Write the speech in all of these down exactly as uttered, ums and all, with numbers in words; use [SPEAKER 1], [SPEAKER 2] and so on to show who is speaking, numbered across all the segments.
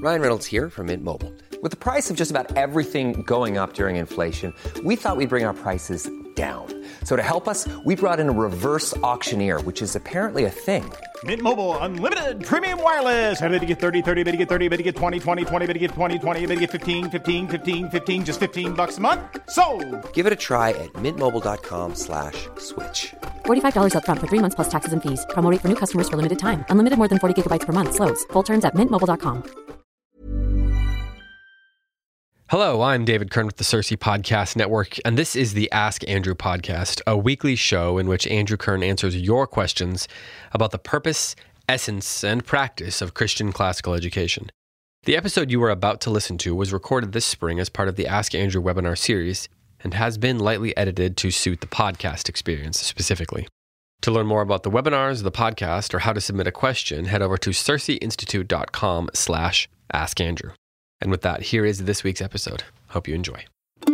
[SPEAKER 1] Ryan Reynolds here from Mint Mobile. With the price of just about everything going up during inflation, we thought we'd bring our prices down. So to help us, we brought in a reverse auctioneer, which is apparently a thing.
[SPEAKER 2] Mint Mobile Unlimited Premium Wireless. How to get thirty, thirty, how to get thirty, how to get twenty, twenty, twenty, how to get twenty, twenty, how to get fifteen, fifteen, fifteen, fifteen, just fifteen bucks a month? Sold!
[SPEAKER 1] Give it a try at mintmobile.com slash switch.
[SPEAKER 3] forty-five dollars up front for three months plus taxes and fees. Promo rate for new customers for limited time. Unlimited more than forty gigabytes per month. Slows full terms at mint mobile dot com.
[SPEAKER 4] Hello, I'm David Kern with the Cersei Podcast Network, and this is the Ask Andrew podcast, a weekly show in which Andrew Kern answers your questions about the purpose, essence, and practice of Christian classical education. The episode you are about to listen to was recorded this spring as part of the Ask Andrew webinar series and has been lightly edited to suit the podcast experience specifically. To learn more about the webinars, the podcast, or how to submit a question, head over to cerseiinstitute.com slash askandrew. And with that, here is this week's episode. Hope you enjoy.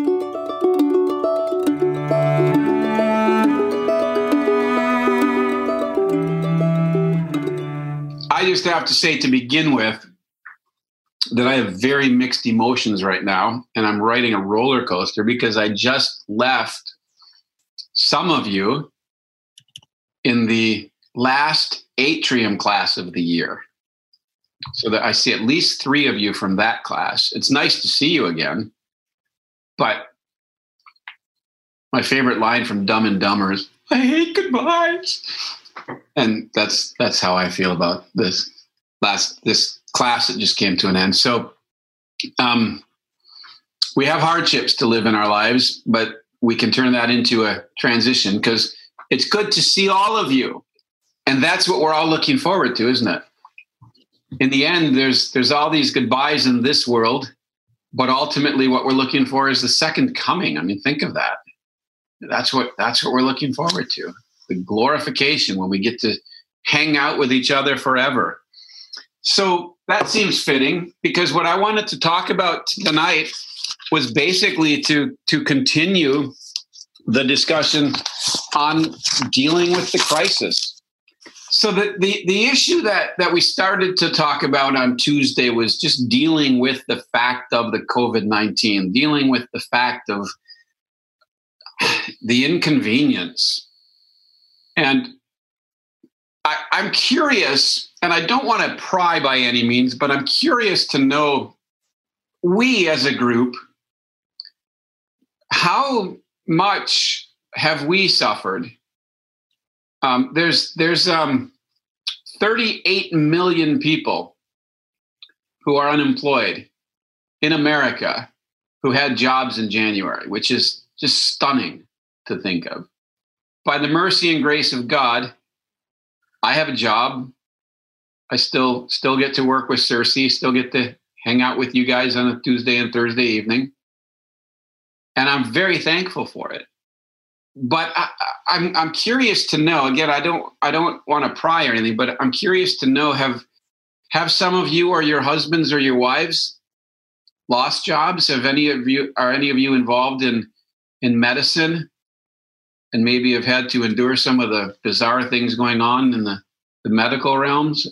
[SPEAKER 5] I just have to say to begin with that I have very mixed emotions right now, and I'm riding a roller coaster because I just left some of you in the last atrium class of the year. So that I see at least three of you from that class. It's nice to see you again. But my favorite line from Dumb and Dumber is, I hate goodbyes. And that's that's how I feel about this last this class that just came to an end. So um, we have hardships to live in our lives, but we can turn that into a transition because it's good to see all of you. And that's what we're all looking forward to, isn't it? In the end, there's there's all these goodbyes in this world, but ultimately what we're looking for is the second coming. I mean, think of that. That's what that's what we're looking forward to. The glorification when we get to hang out with each other forever. So that seems fitting because what I wanted to talk about tonight was basically to, to continue the discussion on dealing with the crisis. So the, the, the issue that, that we started to talk about on Tuesday was just dealing with the fact of the COVID nineteen, dealing with the fact of the inconvenience. And I, I'm curious, and I don't want to pry by any means, but I'm curious to know, we as a group, how much have we suffered? Um, there's there's um, thirty-eight million people who are unemployed in America who had jobs in January, which is just stunning to think of. By the mercy and grace of God, I have a job. I still still get to work with Cersei, still get to hang out with you guys on a Tuesday and Thursday evening. And I'm very thankful for it. But I, I'm I'm curious to know. Again, I don't I don't want to pry or anything, but I'm curious to know: have have some of you or your husbands or your wives lost jobs? Have any of you are any of you involved in in medicine, and maybe have had to endure some of the bizarre things going on in the, the medical realms?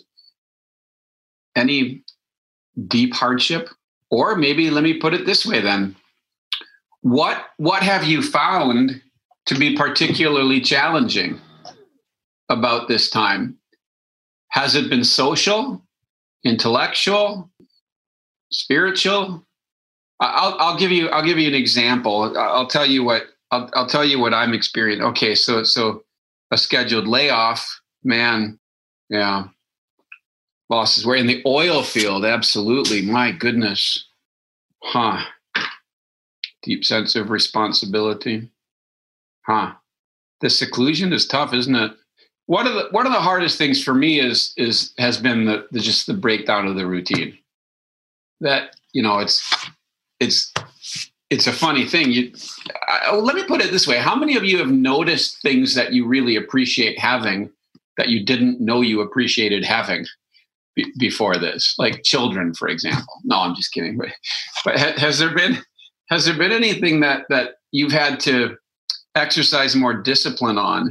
[SPEAKER 5] Any deep hardship? Or maybe let me put it this way: then, what what have you found to be particularly challenging about this time? Has it been social, intellectual, spiritual? I'll, I'll give you. I'll give you an example. I'll tell you what. I'll, I'll tell you what I'm experiencing. Okay, so so a scheduled layoff, man. Yeah, bosses. We're in the oil field. Absolutely. My goodness. Huh. Deep sense of responsibility. Huh. The seclusion is tough, isn't it? One of the one of the hardest things for me is is has been the, the just the breakdown of the routine. That, you know, it's it's it's a funny thing. You I, let me put it this way: how many of you have noticed things that you really appreciate having that you didn't know you appreciated having b- before this? Like children, for example. No, I'm just kidding. But, but ha- has there been has there been anything that that you've had to exercise more discipline on,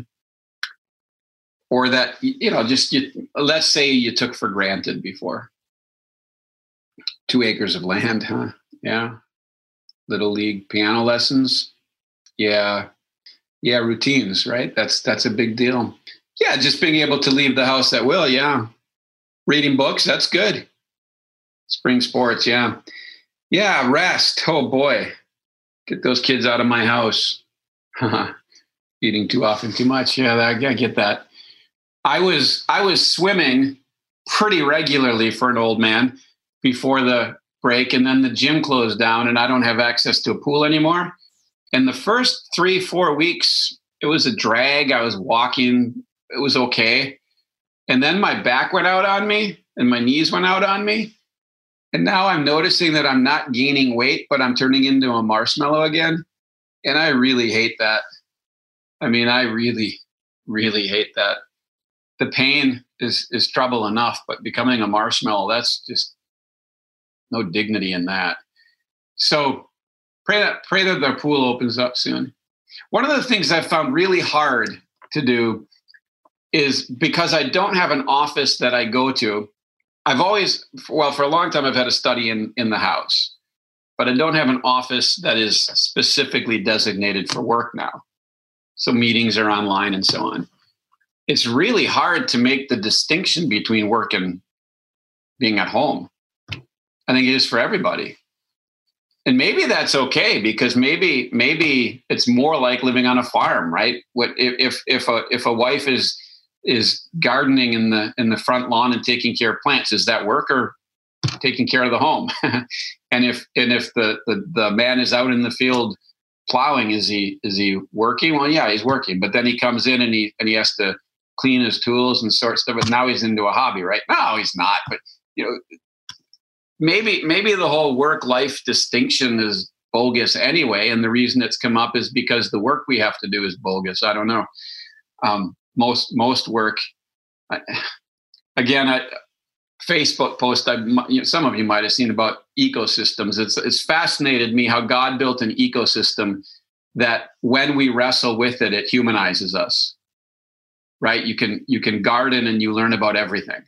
[SPEAKER 5] or that, you know, just you, let's say you took for granted before? Two acres of land, huh? Yeah. Little league piano lessons. Yeah. Yeah, routines, right? That's that's a big deal. Yeah, just being able to leave the house at will, yeah. Reading books, that's good. Spring sports, yeah. Yeah, rest. Oh boy. Get those kids out of my house. Eating too often, too much. Yeah, I, I get that. I was I was swimming pretty regularly for an old man before the break, and then the gym closed down and I don't have access to a pool anymore. And the first three, four weeks, it was a drag. I was walking. It was okay. And then my back went out on me and my knees went out on me. And now I'm noticing that I'm not gaining weight, but I'm turning into a marshmallow again. And I really hate that. I mean, I really, really hate that. The pain is, is trouble enough, but becoming a marshmallow, that's just no dignity in that. So pray that, pray that the pool opens up soon. One of the things I've found really hard to do is because I don't have an office that I go to. I've always, well, for a long time, I've had a study in, in the house, but I don't have an office that is specifically designated for work now. So meetings are online and so on. It's really hard to make the distinction between work and being at home. I think it is for everybody. And maybe that's okay, because maybe maybe it's more like living on a farm, right? What if if a if a wife is is gardening in the in the front lawn and taking care of plants? Is that work or taking care of the home? and if and if the, the the man is out in the field plowing, is he is he working? Well, yeah, he's working. But then he comes in and he and he has to clean his tools and sort stuff. But now he's into a hobby, right? No, he's not. But you know, maybe maybe the whole work-life distinction is bogus anyway, and the reason it's come up is because the work we have to do is bogus. I don't know. Um, most most work, I, again, I, Facebook post. I, you know, some of you might have seen about ecosystems. It's it's fascinated me how God built an ecosystem that when we wrestle with it, it humanizes us. Right? You can you can garden and you learn about everything,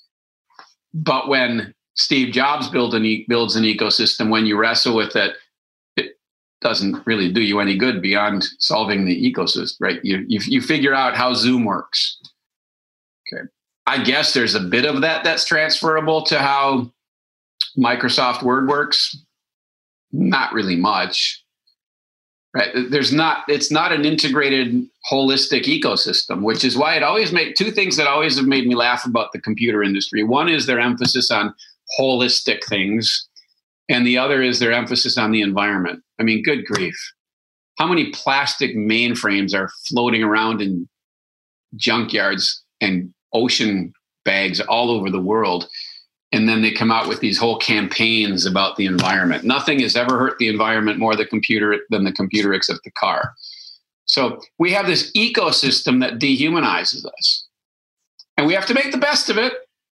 [SPEAKER 5] but when Steve Jobs build an e- builds an ecosystem, when you wrestle with it, it doesn't really do you any good beyond solving the ecosystem, right? You, you, you figure out how Zoom works. Okay. I guess there's a bit of that that's transferable to how Microsoft Word works. Not really much, right? There's not, it's not an integrated, holistic ecosystem, which is why it always made two things that always have made me laugh about the computer industry. One is their emphasis on holistic things, and the other is their emphasis on the environment. I mean, good grief. How many plastic mainframes are floating around in junkyards and ocean bags all over the world? And then they come out with these whole campaigns about the environment. Nothing has ever hurt the environment more the computer than the computer except the car. So we have this ecosystem that dehumanizes us, and we have to make the best of it.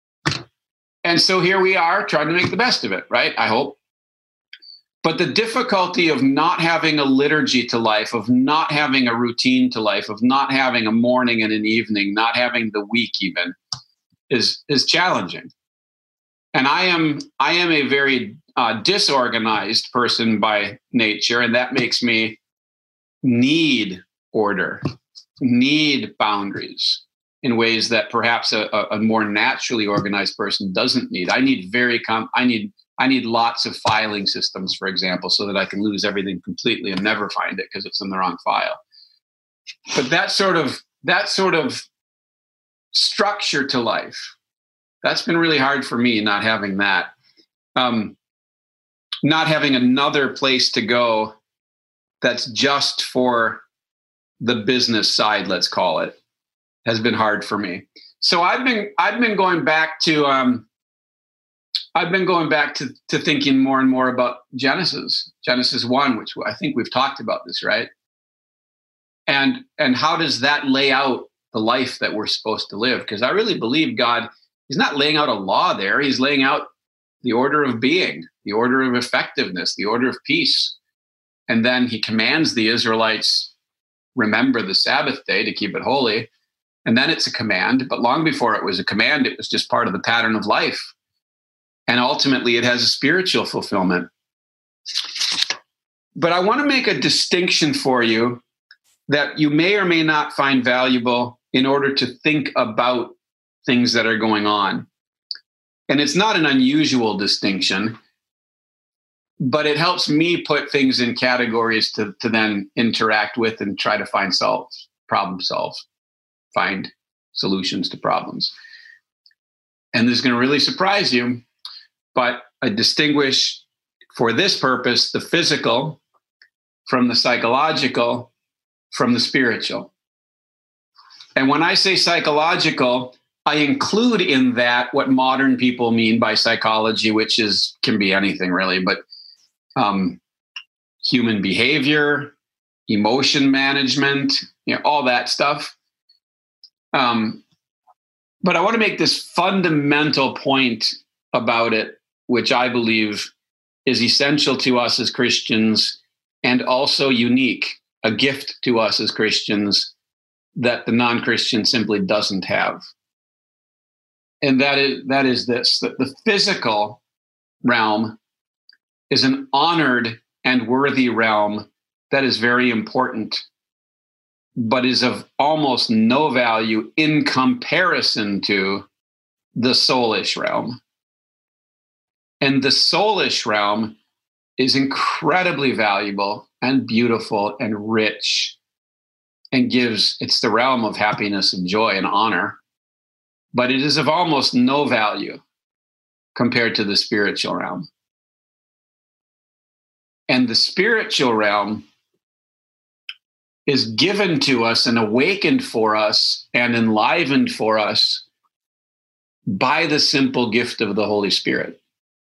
[SPEAKER 5] And so here we are trying to make the best of it, right? I hope. But the difficulty of not having a liturgy to life, of not having a routine to life, of not having a morning and an evening, not having the week even, is is challenging. And I am I am a very uh, disorganized person by nature, and that makes me need order, need boundaries in ways that perhaps a, a more naturally organized person doesn't need. I need very com- I need I need lots of filing systems, for example, so that I can lose everything completely and never find it because it's in the wrong file. But that sort of that sort of structure to life, that's been really hard for me, not having that. Um, not having another place to go that's just for the business side, let's call it, has been hard for me. So I've been I've been going back to um, I've been going back to to thinking more and more about Genesis, Genesis one, which I think we've talked about this, right? And and how does that lay out the life that we're supposed to live? Because I really believe God, he's not laying out a law there. He's laying out the order of being, the order of effectiveness, the order of peace. And then he commands the Israelites, remember the Sabbath day to keep it holy. And then it's a command. But long before it was a command, it was just part of the pattern of life. And ultimately, it has a spiritual fulfillment. But I want to make a distinction for you that you may or may not find valuable in order to think about things that are going on. And it's not an unusual distinction, but it helps me put things in categories to, to then interact with and try to find solve, problem solve, find solutions to problems. And this is going to really surprise you, but I distinguish for this purpose the physical from the psychological from the spiritual. And when I say psychological, I include in that what modern people mean by psychology, which is can be anything really, but um, human behavior, emotion management, you know, all that stuff. Um, but I want to make this fundamental point about it, which I believe is essential to us as Christians and also unique, a gift to us as Christians that the non-Christian simply doesn't have. And that is that is this, that the physical realm is an honored and worthy realm that is very important, but is of almost no value in comparison to the soulish realm. And the soulish realm is incredibly valuable and beautiful and rich and gives, it's the realm of happiness and joy and honor, but it is of almost no value compared to the spiritual realm. And the spiritual realm is given to us and awakened for us and enlivened for us by the simple gift of the Holy Spirit.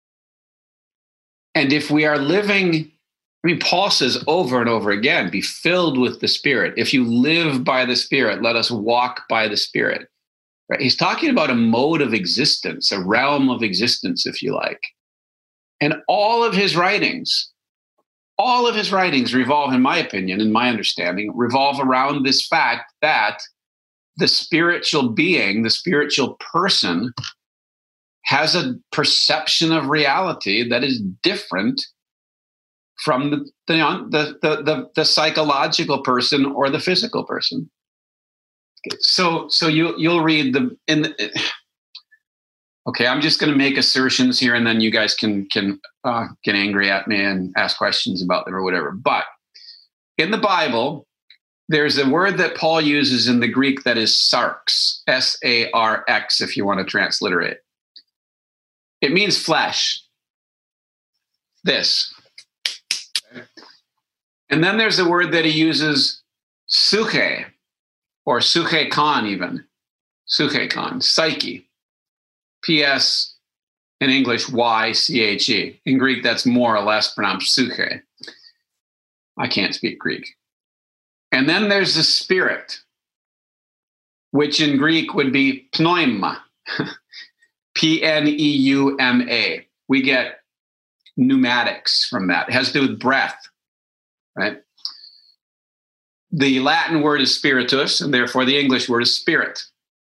[SPEAKER 5] And if we are living, I mean, Paul says over and over again, be filled with the Spirit. If you live by the Spirit, let us walk by the Spirit. Right? He's talking about a mode of existence, a realm of existence, if you like. And all of his writings, all of his writings revolve, in my opinion, in my understanding, revolve around this fact that the spiritual being, the spiritual person, has a perception of reality that is different from the the, the, the, the psychological person or the physical person. So so you you'll read the in the, okay, I'm just going to make assertions here, and then you guys can can uh, get angry at me and ask questions about them or whatever. But in the Bible, there's a word that Paul uses in the Greek that is sarx, S A R X, if you want to transliterate. It means flesh. This. And then there's a word that he uses, psyche, or psyche-kon even. Psyche-kon, psyche. P S in English, Y C H E. In Greek, that's more or less pronounced psyche. I can't speak Greek. And then there's the spirit, which in Greek would be pneuma. P N E U M A. We get pneumatics from that. It has to do with breath, right? The Latin word is spiritus, and therefore the English word is spirit.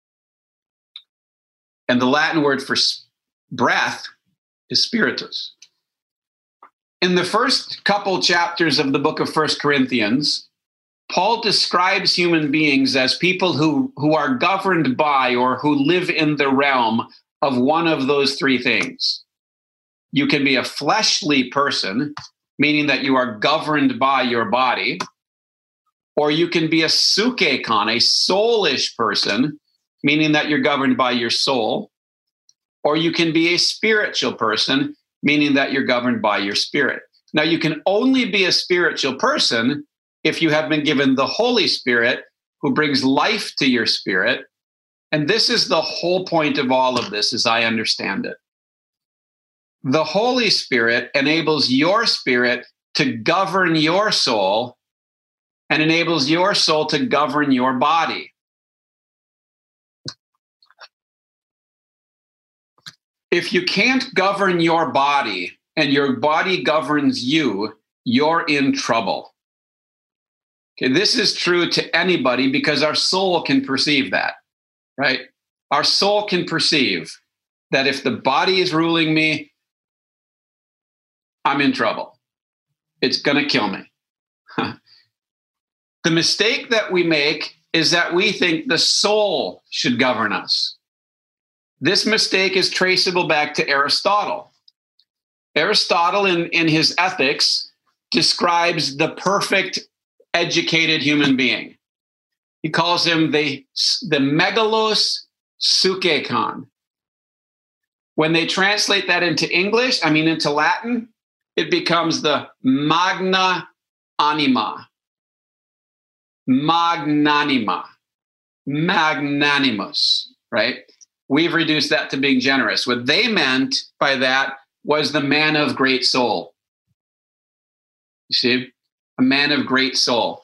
[SPEAKER 5] And the Latin word for breath is spiritus. In the first couple chapters of the book of First Corinthians, Paul describes human beings as people who, who are governed by or who live in the realm of one of those three things. You can be a fleshly person, meaning that you are governed by your body, or you can be a psyche-kon, a soulish person, meaning that you're governed by your soul, or you can be a spiritual person, meaning that you're governed by your spirit. Now, you can only be a spiritual person if you have been given the Holy Spirit, who brings life to your spirit. And this is the whole point of all of this, as I understand it. The Holy Spirit enables your spirit to govern your soul and enables your soul to govern your body. If you can't govern your body and your body governs you, you're in trouble. Okay, this is true to anybody because our soul can perceive that. Right? Our soul can perceive that if the body is ruling me, I'm in trouble. It's going to kill me. The mistake that we make is that we think the soul should govern us. This mistake is traceable back to Aristotle. Aristotle, in, in his Ethics, describes the perfect educated human being. He calls him the, the megalos sukeikon. When they translate that into English, I mean into Latin, it becomes the magna anima. Magnanima. Magnanimous, right? We've reduced that to being generous. What they meant by that was the man of great soul. You see, a man of great soul.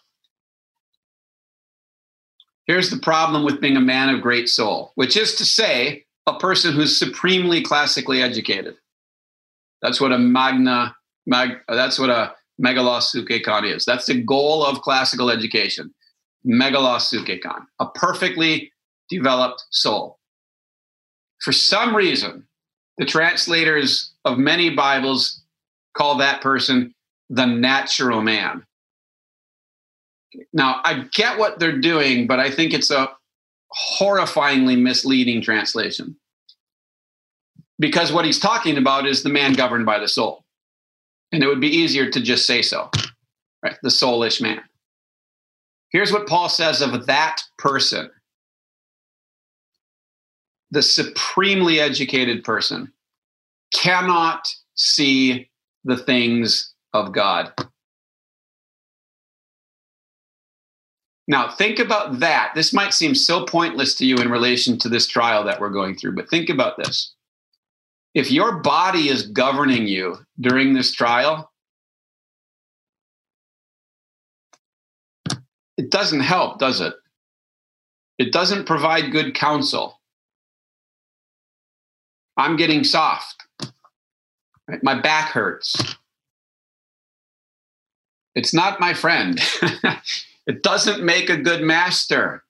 [SPEAKER 5] Here's the problem with being a man of great soul, which is to say, a person who's supremely classically educated. That's what a magna, mag, that's what a megalos sukeikon is. That's the goal of classical education. Megalos sukeikon, a perfectly developed soul. For some reason, the translators of many Bibles call that person the natural man. Now, I get what they're doing, but I think it's a horrifyingly misleading translation. Because what he's talking about is the man governed by the soul. And it would be easier to just say so, right? The soulish man. Here's what Paul says of that person. The supremely educated person cannot see the things of God. Now, think about that. This might seem so pointless to you in relation to this trial that we're going through, but think about this. If your body is governing you during this trial, it doesn't help, does it? It doesn't provide good counsel. I'm getting soft. Right? My back hurts. It's not my friend. It doesn't make a good master.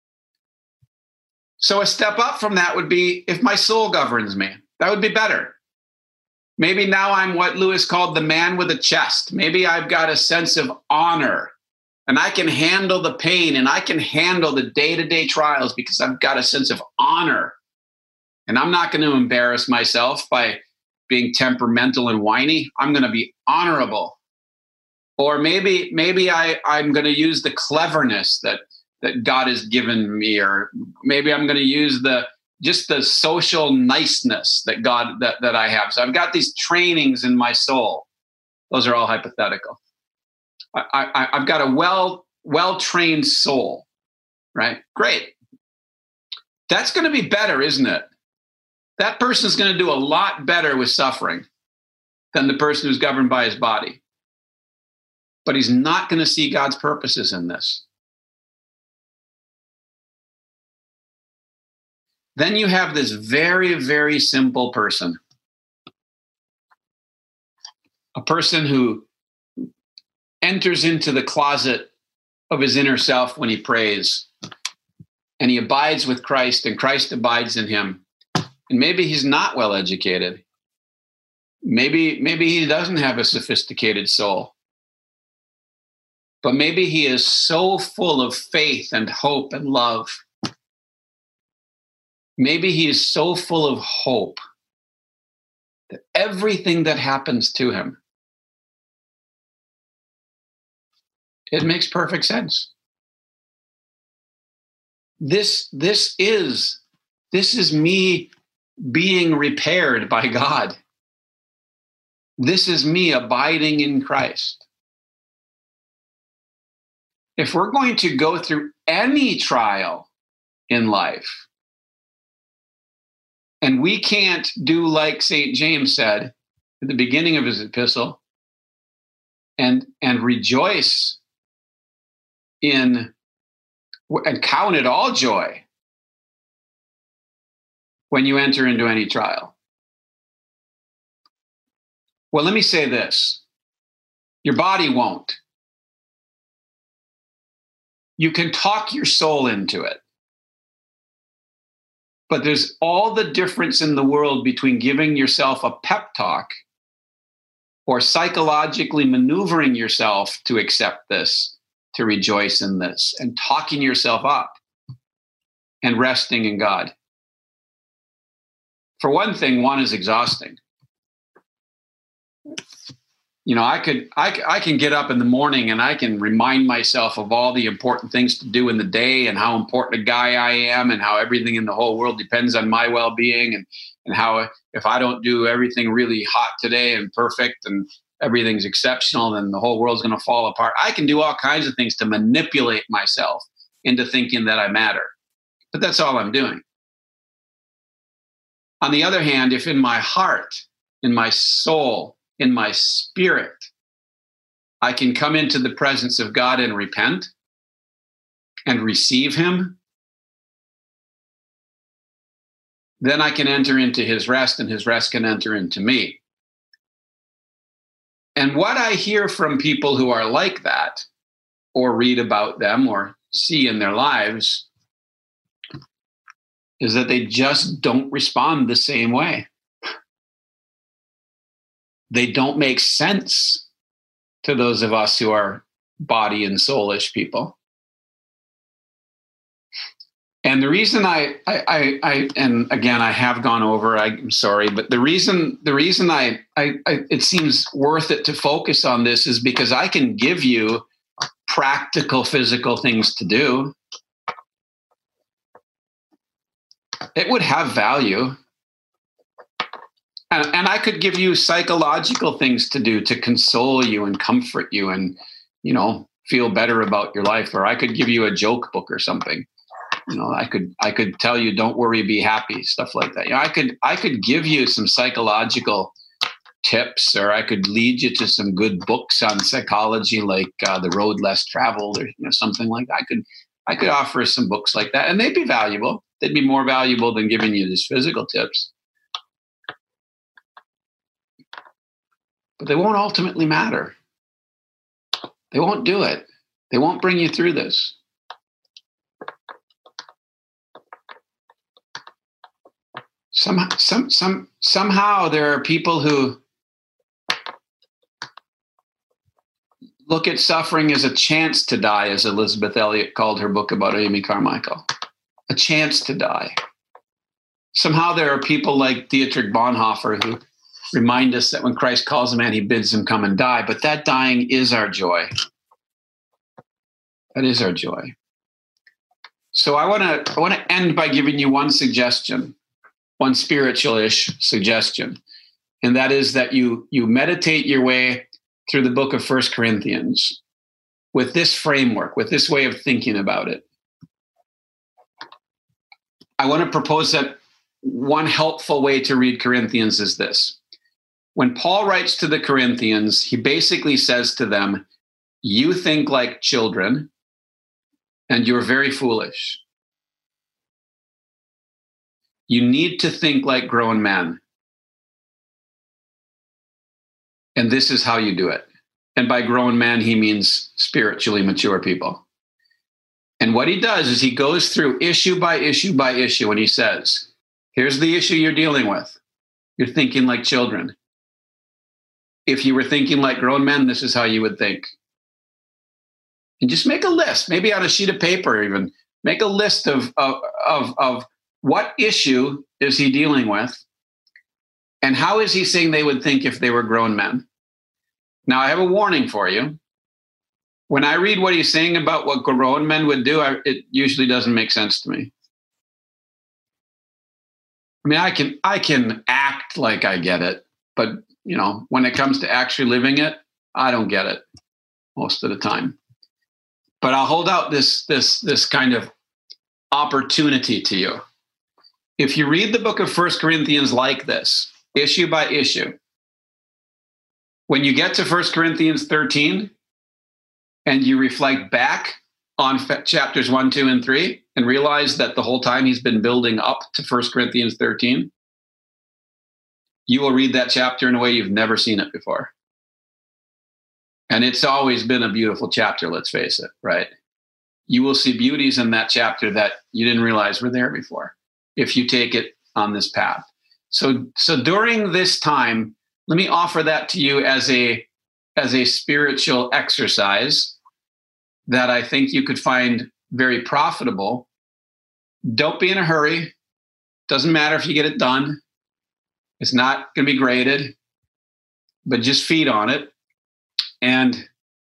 [SPEAKER 5] So a step up from that would be if my soul governs me. That would be better. Maybe now I'm what Lewis called the man with a chest. Maybe I've got a sense of honor and I can handle the pain and I can handle the day-to-day trials because I've got a sense of honor. And I'm not going to embarrass myself by being temperamental and whiny. I'm going to be honorable. Or maybe maybe I, I'm going to use the cleverness that, that God has given me, or maybe I'm going to use the just the social niceness that God that, that I have. So I've got these trainings in my soul. Those are all hypothetical. I, I, I've got a well well-trained soul, right? Great. That's going to be better, isn't it? That person's going to do a lot better with suffering than the person who's governed by his body. But he's not going to see God's purposes in this. Then you have this very, very simple person. A person who enters into the closet of his inner self when he prays, and he abides with Christ, and Christ abides in him. And maybe he's not well educated. Maybe, maybe he doesn't have a sophisticated soul. But maybe he is so full of faith and hope and love. Maybe he is so full of hope that everything that happens to him, it makes perfect sense. This, this is, this is me being repaired by God. This is me abiding in Christ. If we're going to go through any trial in life, and we can't do like Saint James said at the beginning of his epistle, and, and rejoice in and count it all joy when you enter into any trial. Well, let me say this. Your body won't. You can talk your soul into it. But there's all the difference in the world between giving yourself a pep talk or psychologically maneuvering yourself to accept this, to rejoice in this, and talking yourself up and resting in God. For one thing, one is exhausting. You know, I could, I, I can get up in the morning and I can remind myself of all the important things to do in the day and how important a guy I am and how everything in the whole world depends on my well-being, and, and how if I don't do everything really hot today and perfect and everything's exceptional, then the whole world's going to fall apart. I can do all kinds of things to manipulate myself into thinking that I matter. But that's all I'm doing. On the other hand, if in my heart, in my soul, in my spirit, I can come into the presence of God and repent and receive him, then I can enter into his rest, and his rest can enter into me. And what I hear from people who are like that, or read about them or see in their lives, is that they just don't respond the same way. They don't make sense to those of us who are body and soulish people. And the reason I, I, I, I, and again, I have gone over, I'm sorry, but the reason, the reason I, I, I, it seems worth it to focus on this is because I can give you practical, physical things to do. It would have value. And, and I could give you psychological things to do to console you and comfort you and, you know, feel better about your life. Or I could give you a joke book or something. You know, I could I could tell you, don't worry, be happy, stuff like that. You know, I could I could give you some psychological tips, or I could lead you to some good books on psychology, like uh, The Road Less Traveled, or you know, something like that. I could I could offer some books like that, and they'd be valuable. They'd be more valuable than giving you these physical tips. But they won't ultimately matter. They won't do it. They won't bring you through this. Some, some, some, somehow there are people who look at suffering as a chance to die, as Elizabeth Elliot called her book about Amy Carmichael. A chance to die. Somehow there are people like Dietrich Bonhoeffer who remind us that when Christ calls a man, he bids him come and die. But that dying is our joy. That is our joy. So I want to I want to end by giving you one suggestion, one spiritual-ish suggestion, and that is that you you meditate your way through the book of First Corinthians with this framework, with this way of thinking about it. I want to propose that one helpful way to read Corinthians is this. When Paul writes to the Corinthians, he basically says to them, you think like children, and you're very foolish. You need to think like grown men. And this is how you do it. And by grown men, he means spiritually mature people. And what he does is he goes through issue by issue by issue, and he says, here's the issue you're dealing with. You're thinking like children. If you were thinking like grown men, this is how you would think. And just make a list, maybe on a sheet of paper even. Make a list of, of, of, of what issue is he dealing with, and how is he saying they would think if they were grown men. Now, I have a warning for you. When I read what he's saying about what grown men would do, I, it usually doesn't make sense to me. I mean, I can I can act like I get it, but you know, when it comes to actually living it, I don't get it most of the time. But I'll hold out this this this kind of opportunity to you. If you read the book of First Corinthians like this, issue by issue, when you get to First Corinthians thirteen and you reflect back on chapters one, two, and three and realize that the whole time he's been building up to First Corinthians thirteen, you will read that chapter in a way you've never seen it before. And it's always been a beautiful chapter, let's face it, right? You will see beauties in that chapter that you didn't realize were there before. if you take it on this path. So, so during this time, let me offer that to you as a, as a spiritual exercise that I think you could find very profitable. Don't be in a hurry. Doesn't matter if you get it done. It's not going to be graded, but just feed on it. And,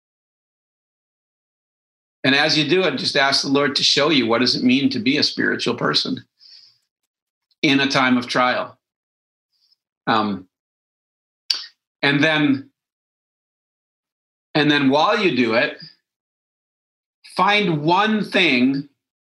[SPEAKER 5] and as you do it, just ask the Lord to show you, what does it mean to be a spiritual person in a time of trial? Um, and then, and then while you do it, find one thing,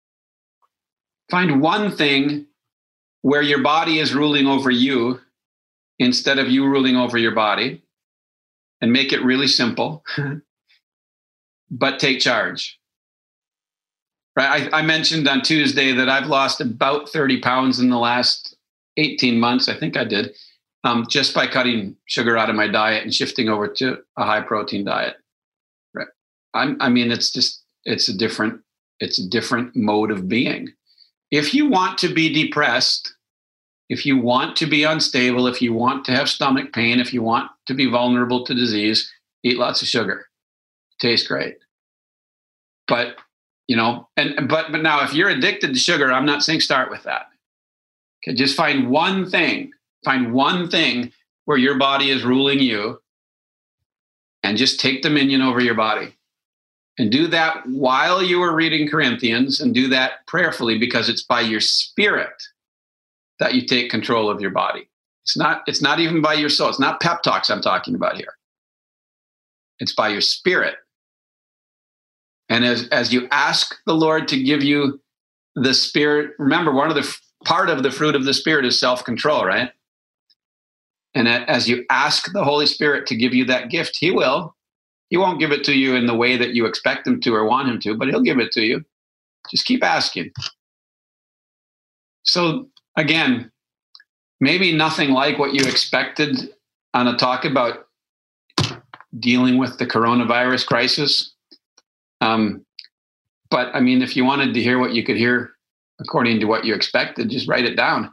[SPEAKER 5] find one thing where your body is ruling over you instead of you ruling over your body, and make it really simple, but take charge. Right? I, I mentioned on Tuesday that I've lost about thirty pounds in the last eighteen months. I think I did, um, just by cutting sugar out of my diet and shifting over to a high protein diet. Right? I'm, I mean, it's just, it's a different, it's a different mode of being. If you want to be depressed, if you want to be unstable, if you want to have stomach pain, if you want to be vulnerable to disease, eat lots of sugar. Tastes great. But, you know, and but but now if you're addicted to sugar, I'm not saying start with that. Okay, just find one thing, find one thing where your body is ruling you, and just take dominion over your body. And do that while you are reading Corinthians, and do that prayerfully, because it's by your spirit that you take control of your body. It's not, it's not even by your soul. It's not pep talks I'm talking about here. It's by your spirit. And as, as you ask the Lord to give you the spirit, remember, one of the part of the fruit of the Spirit is self-control, right? And as you ask the Holy Spirit to give you that gift, he will. He won't give it to you in the way that you expect him to or want him to, but he'll give it to you. Just keep asking. So again, maybe nothing like what you expected on a talk about dealing with the coronavirus crisis. Um, but I mean, if you wanted to hear what you could hear according to what you expected, just write it down.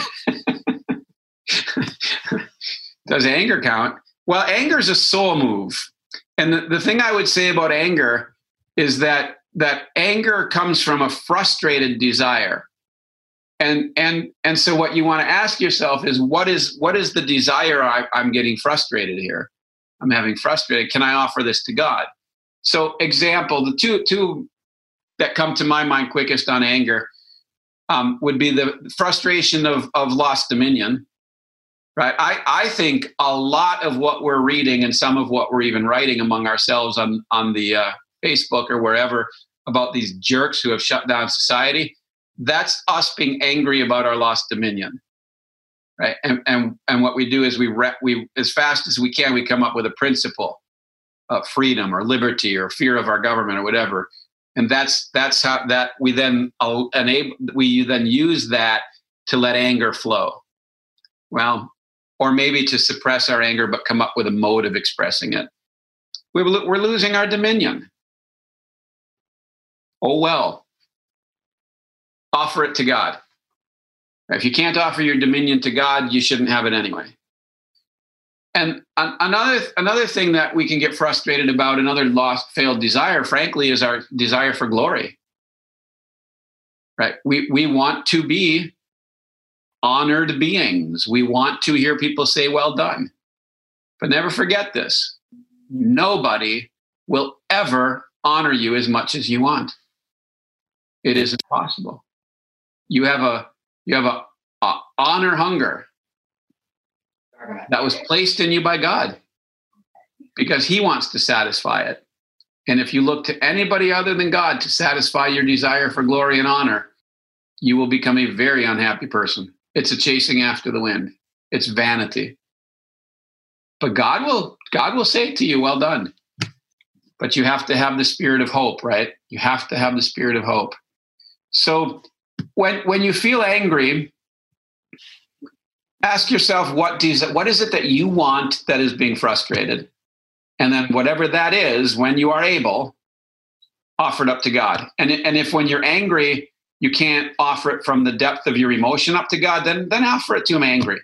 [SPEAKER 5] Does anger count? Well, anger is a soul move. And the, the thing I would say about anger is that that anger comes from a frustrated desire. And and and so what you want to ask yourself is, what is what is the desire I, I'm getting frustrated here? I'm having frustrated. Can I offer this to God? So example, the two two that come to my mind quickest on anger um, would be the frustration of, of lost dominion. Right. I, I think a lot of what we're reading and some of what we're even writing among ourselves on, on the uh, Facebook or wherever about these jerks who have shut down society, that's us being angry about our lost dominion. Right. And and, and what we do is we, re- we, as fast as we can, we come up with a principle of freedom or liberty or fear of our government or whatever. And that's that's how that we then uh, enable, we then use that to let anger flow. Well, or maybe to suppress our anger, but come up with a mode of expressing it. We're losing our dominion. Oh, well, offer it to God. If you can't offer your dominion to God, you shouldn't have it anyway. And another, another thing that we can get frustrated about, another lost, failed desire, frankly, is our desire for glory. Right? We, we want to be honored beings. We want to hear people say, well done. But never forget this. Nobody will ever honor you as much as you want. It isn't possible. You have a you have a, a honor hunger that was placed in you by God because he wants to satisfy it. And if you look to anybody other than God to satisfy your desire for glory and honor, you will become a very unhappy person. It's a chasing after the wind. It's vanity. But God will, God will say to you, well done. But you have to have the spirit of hope, right? You have to have the spirit of hope. So when, when you feel angry, ask yourself, what, does, what is it that you want that is being frustrated? And then whatever that is, when you are able, offer it up to God. And, and if when you're angry, you can't offer it from the depth of your emotion up to God, then then offer it to him angry.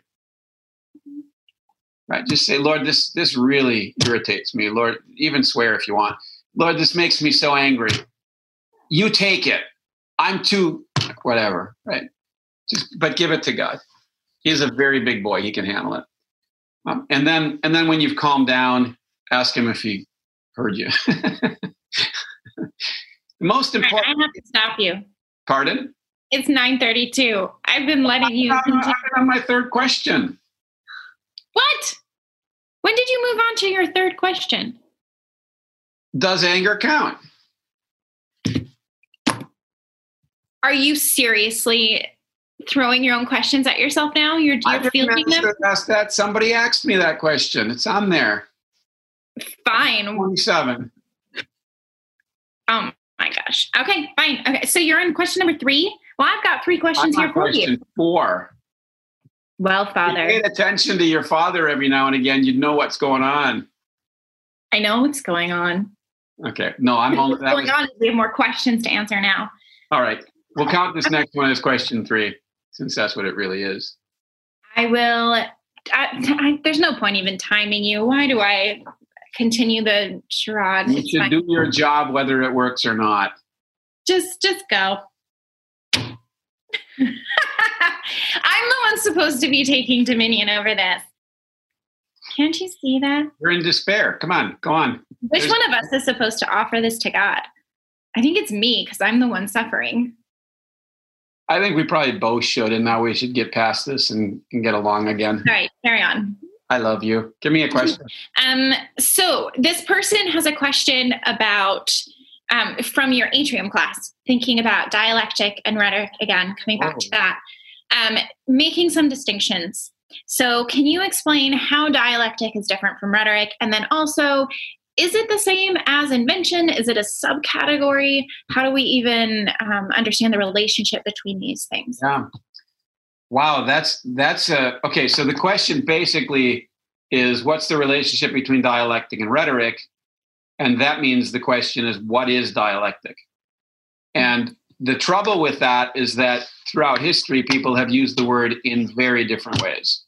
[SPEAKER 5] Right? Just say, Lord, this this really irritates me. Lord, even swear if you want. Lord, this makes me so angry. You take it. I'm too whatever, right? Just but give it to God. He's a very big boy. He can handle it. Um, and then and then when you've calmed down, ask him if he heard you. The most important.
[SPEAKER 6] I have to stop you.
[SPEAKER 5] Pardon?
[SPEAKER 6] It's nine thirty-two. I've been letting you.
[SPEAKER 5] I'm on, on my third question.
[SPEAKER 6] What? When did you move on to your third question?
[SPEAKER 5] Does anger count?
[SPEAKER 6] Are you seriously throwing your own questions at yourself now? You're, you're
[SPEAKER 5] I
[SPEAKER 6] fielding them?
[SPEAKER 5] Ask that. Somebody asked me that question. It's on there.
[SPEAKER 6] Fine.
[SPEAKER 5] twenty-seven.
[SPEAKER 6] Oh my gosh. Okay, fine. Okay, so you're in question number three? Well, I've got three questions
[SPEAKER 5] I'm
[SPEAKER 6] here
[SPEAKER 5] on
[SPEAKER 6] for
[SPEAKER 5] question
[SPEAKER 6] you.
[SPEAKER 5] Four.
[SPEAKER 6] Well,
[SPEAKER 5] If
[SPEAKER 6] Father.
[SPEAKER 5] you paid attention to your father every now and again, you'd know what's going on.
[SPEAKER 6] I know what's going on.
[SPEAKER 5] Okay. No, I'm only.
[SPEAKER 6] What's
[SPEAKER 5] That
[SPEAKER 6] going
[SPEAKER 5] was,
[SPEAKER 6] on is we have more questions to answer now.
[SPEAKER 5] all right. We'll count this next one as question three, since that's what it really is.
[SPEAKER 6] I will. I, I, there's no point even timing you. Why do I continue the charade?
[SPEAKER 5] You
[SPEAKER 6] It's
[SPEAKER 5] should
[SPEAKER 6] fine.
[SPEAKER 5] do your job whether it works or not.
[SPEAKER 6] Just, just go. I'm the one supposed to be taking dominion over this. Can't you see that?
[SPEAKER 5] You're in despair. Come on. Go on.
[SPEAKER 6] Which
[SPEAKER 5] There's-
[SPEAKER 6] one of us is supposed to offer this to God? I think it's me because I'm the one suffering.
[SPEAKER 5] I think we probably both should, and now we should get past this and, and get along again.
[SPEAKER 6] All right, carry on.
[SPEAKER 5] I love you. Give me a question.
[SPEAKER 6] Um, so this person has a question about um, from your atrium class, thinking about dialectic and rhetoric again, coming back
[SPEAKER 5] Oh.
[SPEAKER 6] to that, um, making some distinctions. So can you explain how dialectic is different from rhetoric? And then also, is it the same as invention? Is it a subcategory? How do we even um, understand the relationship between these things?
[SPEAKER 5] Yeah. Wow, that's that's a okay. So the question basically is, what's the relationship between dialectic and rhetoric? And that means the question is, what is dialectic? And the trouble with that is that throughout history, people have used the word in very different ways.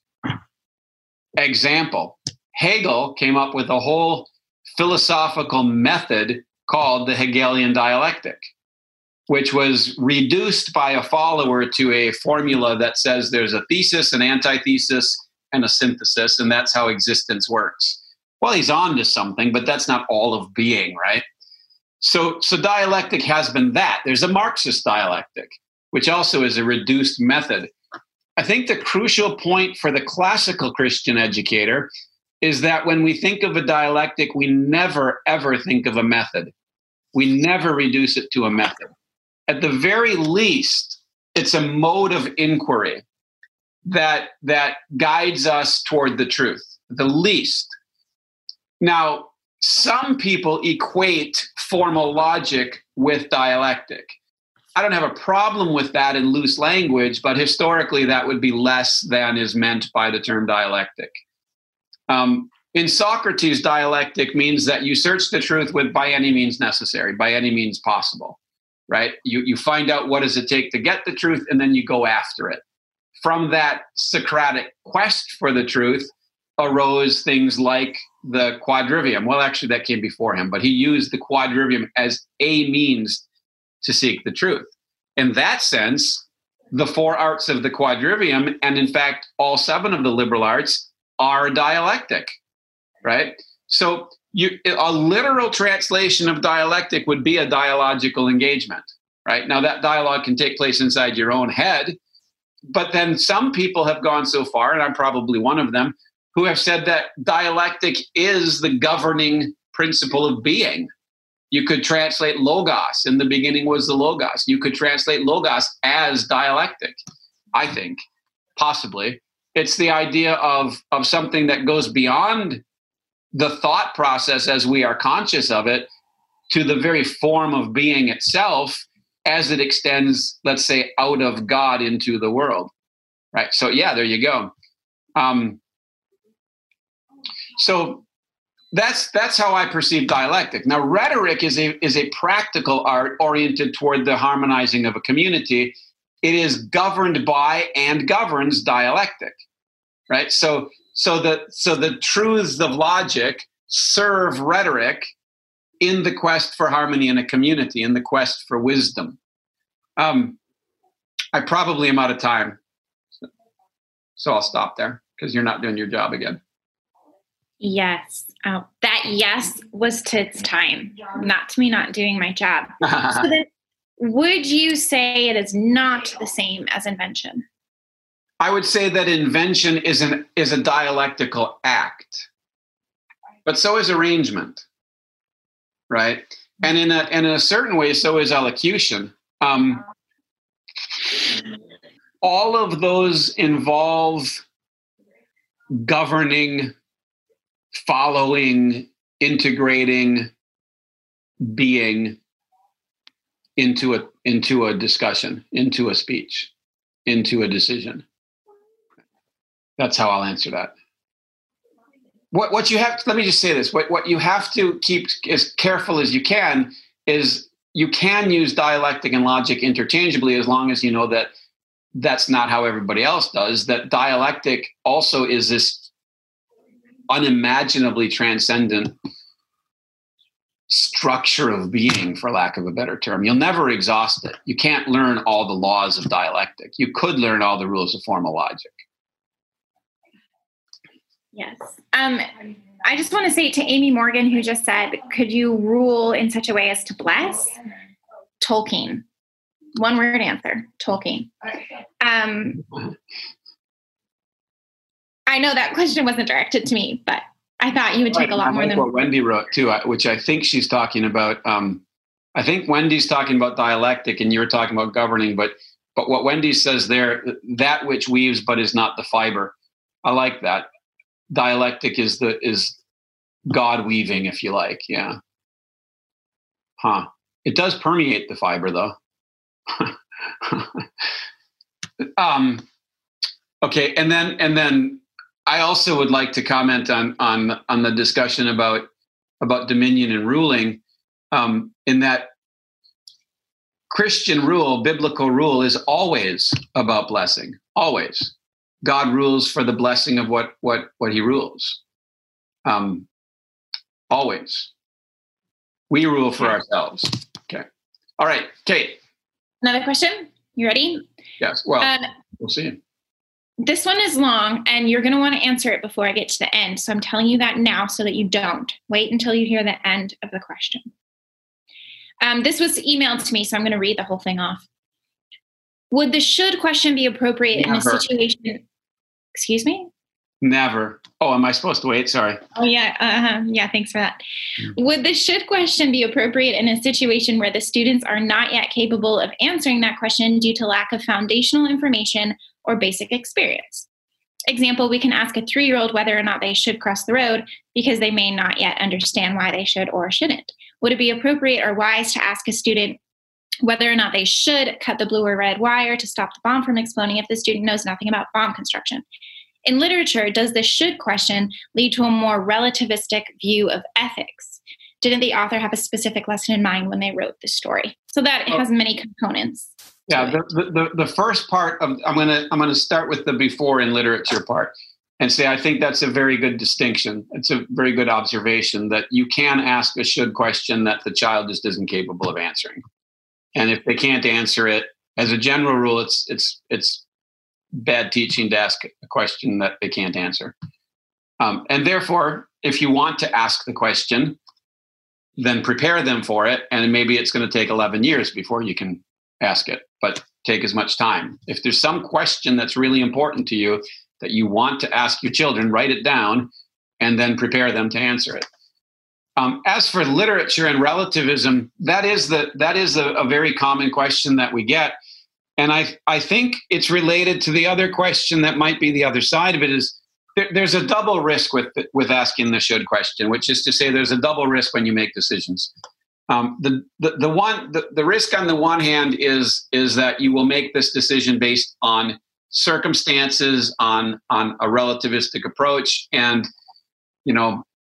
[SPEAKER 5] Example: Hegel came up with a whole philosophical method called the Hegelian dialectic, which was reduced by a follower to a formula that says there's a thesis, an antithesis, and a synthesis, and that's how existence works. Well, he's on to something, but that's not all of being, right? So, so dialectic has been that. There's a Marxist dialectic, which also is a reduced method. I think the crucial point for the classical Christian educator is that when we think of a dialectic, we never, ever think of a method. We never reduce it to a method. At the very least, it's a mode of inquiry that, that guides us toward the truth, the least. Now, some people equate formal logic with dialectic. I don't have a problem with that in loose language, but historically that would be less than is meant by the term dialectic. Um, in Socrates, dialectic means that you search the truth with by any means necessary, by any means possible, right? You, you find out what does it take to get the truth, and then you go after it. From that Socratic quest for the truth arose things like the quadrivium. Well, actually, that came before him, but he used the quadrivium as a means to seek the truth. In that sense, the four arts of the quadrivium, and in fact, all seven of the liberal arts, are dialectic, right? So you, a literal translation of dialectic would be a dialogical engagement, right? Now, that dialogue can take place inside your own head, but then some people have gone so far, and I'm probably one of them, who have said that dialectic is the governing principle of being. You could translate logos. In the beginning was the logos. You could translate logos as dialectic, I think, possibly. It's the idea of, of something that goes beyond the thought process as we are conscious of it to the very form of being itself as it extends, let's say, out of God into the world, right? So, yeah, there you go. Um, so that's that's how I perceive dialectic. Now, rhetoric is a is a practical art oriented toward the harmonizing of a community. It is governed by and governs dialectic, right? So so the so the truths of logic serve rhetoric in the quest for harmony in a community, in the quest for wisdom. Um, I probably am out of time, so, so I'll stop there because you're not doing your job again.
[SPEAKER 6] Yes. Oh, that yes was to its time, not to me not doing my job. So then, would you say it is not the same as invention?
[SPEAKER 5] I would say that invention is an is a dialectical act, but so is arrangement, right? And in a in a certain way, so is elocution. Um, all of those involve governing, following, integrating, being into a into a discussion, into a speech, into a decision. That's how I'll answer that. What what you have, let me just say this, what, what you have to keep as careful as you can is you can use dialectic and logic interchangeably as long as you know that that's not how everybody else does, that dialectic also is this unimaginably transcendent structure of being, for lack of a better term. You'll never exhaust it. You can't learn all the laws of dialectic. You could learn all the rules of formal logic.
[SPEAKER 6] Yes. Um, I just want to say to Amy Morgan, who just said, could you rule in such a way as to bless? Tolkien. One word answer, Tolkien. Um, I know that question wasn't directed to me, but I thought you would take a lot
[SPEAKER 5] I
[SPEAKER 6] more
[SPEAKER 5] like
[SPEAKER 6] than
[SPEAKER 5] what Wendy wrote too, which I think she's talking about. Um, I think Wendy's talking about dialectic, and you were talking about governing. But but what Wendy says there, that which weaves but is not the fiber. I like that. Dialectic is the is God weaving, if you like. Yeah. Huh. It does permeate the fiber, though. um. Okay, and then and then. I also would like to comment on on on the discussion about about dominion and ruling, um, in that Christian rule, biblical rule, is always about blessing. Always, God rules for the blessing of what what what He rules. Um, always, we rule for ourselves. Okay. All right, Kate.
[SPEAKER 6] Another question. You ready?
[SPEAKER 5] Yes. Well,
[SPEAKER 6] uh,
[SPEAKER 5] we'll see.
[SPEAKER 6] This one is long, and you're going to want to answer it before I get to the end. So I'm telling you that now so that you don't. Wait until you hear the end of the question. Um, this was emailed to me, so I'm going to read the whole thing off. Would the should question be appropriate Never. in a situation? Excuse me?
[SPEAKER 5] Never. Oh, am I supposed to wait? Sorry.
[SPEAKER 6] Oh, yeah. Uh-huh. Yeah, thanks for that. Mm-hmm. Would the should question be appropriate in a situation where the students are not yet capable of answering that question due to lack of foundational information or basic experience? Example, we can ask a three-year-old whether or not they should cross the road because they may not yet understand why they should or shouldn't. Would it be appropriate or wise to ask a student whether or not they should cut the blue or red wire to stop the bomb from exploding if the student knows nothing about bomb construction? In literature, does the should question lead to a more relativistic view of ethics? Didn't the author have a specific lesson in mind when they wrote the story? So that has many components.
[SPEAKER 5] Yeah, the, the the first part of I'm gonna I'm gonna start with the before in literature part and say I think that's a very good distinction. It's a very good observation that you can ask a should question that the child just isn't capable of answering, and if they can't answer it, as a general rule, it's it's it's bad teaching to ask a question that they can't answer. Um, and therefore, if you want to ask the question, then prepare them for it, and maybe it's going to take eleven years before you can ask it, but take as much time. If there's some question that's really important to you that you want to ask your children, write it down and then prepare them to answer it. Um, as for literature and relativism, that is the that is a, a very common question that we get. And I I think it's related to the other question that might be the other side of it is there, there's a double risk with with asking the should question, which is to say there's a double risk when you make decisions. Um, the, the the one the, the risk on the one hand is is that you will make this decision based on circumstances, on on a relativistic approach, and you know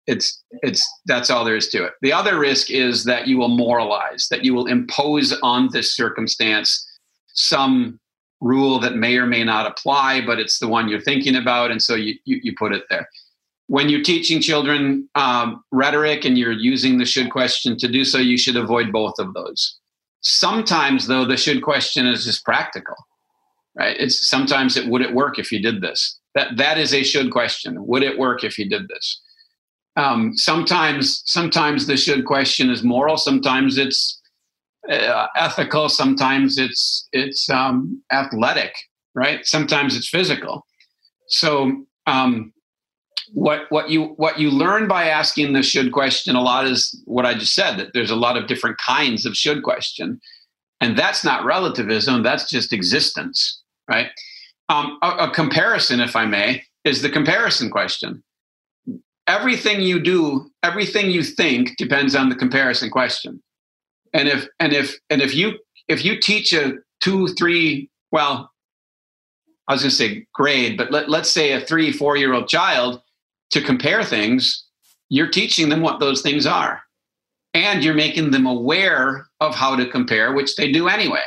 [SPEAKER 5] It's it's that's all there is to it. The other risk is that you will moralize, that you will impose on this circumstance some rule that may or may not apply, but it's the one you're thinking about, and so you you, you put it there. When you're teaching children um, rhetoric and you're using the should question to do so, you should avoid both of those. Sometimes, though, the should question is just practical, right? It's sometimes it would it work if you did this? That that is a should question. Would it work if you did this? Um, sometimes, sometimes the should question is moral. Sometimes it's uh, ethical. Sometimes it's it's um, athletic, right? Sometimes it's physical. So um, what what you what you learn by asking the should question a lot is what I just said. That there's a lot of different kinds of should question, and that's not relativism. That's just existence, right? Um, a, a comparison, if I may, is the comparison question. Everything you do, everything you think depends on the comparison question. And if and if and if you if you teach a two, three, well, I was going to say grade, but let, let's say a three, four-year-old child to compare things, you're teaching them what those things are. And you're making them aware of how to compare, which they do anyway.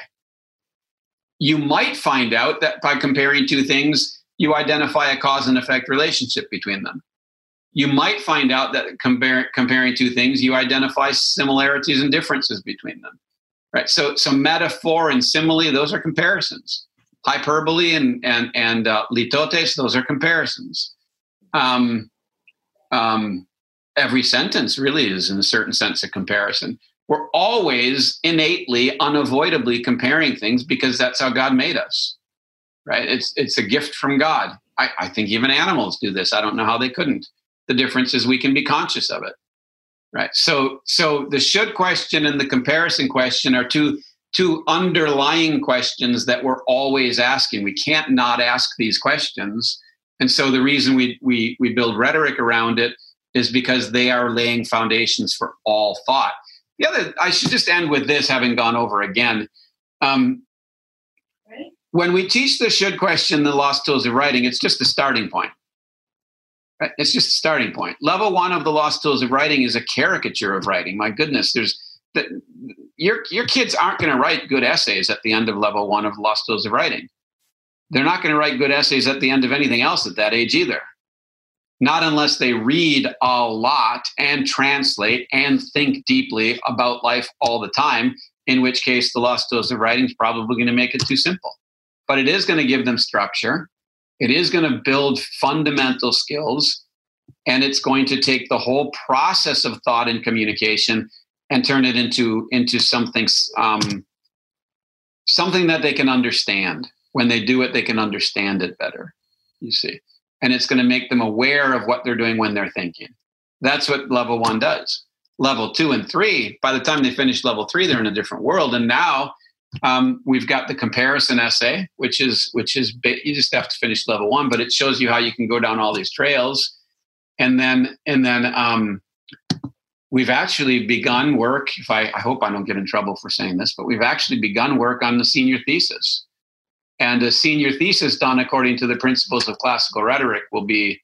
[SPEAKER 5] You might find out that by comparing two things, you identify a cause and effect relationship between them. You might find out that compare, comparing two things, you identify similarities and differences between them, right? So, so metaphor and simile, those are comparisons. Hyperbole and and and uh, litotes, those are comparisons. Um, um, every sentence really is, in a certain sense, a comparison. We're always innately, unavoidably comparing things because that's how God made us, right? It's it's a gift from God. I, I think even animals do this. I don't know how they couldn't. The difference is we can be conscious of it, right? So, so the should question and the comparison question are two two underlying questions that we're always asking. We can't not ask these questions, and so the reason we we we build rhetoric around it is because they are laying foundations for all thought. The other, I should just end with this, having gone over again. Um, right. When we teach the should question, the lost tools of writing, it's just a starting point. It's just a starting point. Level one of the lost tools of writing is a caricature of writing. My goodness, there's the, your your kids aren't going to write good essays at the end of level one of lost tools of writing. They're not going to write good essays at the end of anything else at that age either. Not unless they read a lot and translate and think deeply about life all the time, in which case the lost tools of writing is probably going to make it too simple. But it is going to give them structure. It is going to build fundamental skills, and it's going to take the whole process of thought and communication and turn it into, into something, um, something that they can understand. When they do it, they can understand it better, you see. And it's going to make them aware of what they're doing when they're thinking. That's what level one does. Level two and three, by the time they finish level three, they're in a different world. And now Um, we've got the comparison essay, which is, which is, you just have to finish level one, but it shows you how you can go down all these trails. And then, and then, um, we've actually begun work. If I, I hope I don't get in trouble for saying this, but we've actually begun work on the senior thesis. And a senior thesis done according to the principles of classical rhetoric will be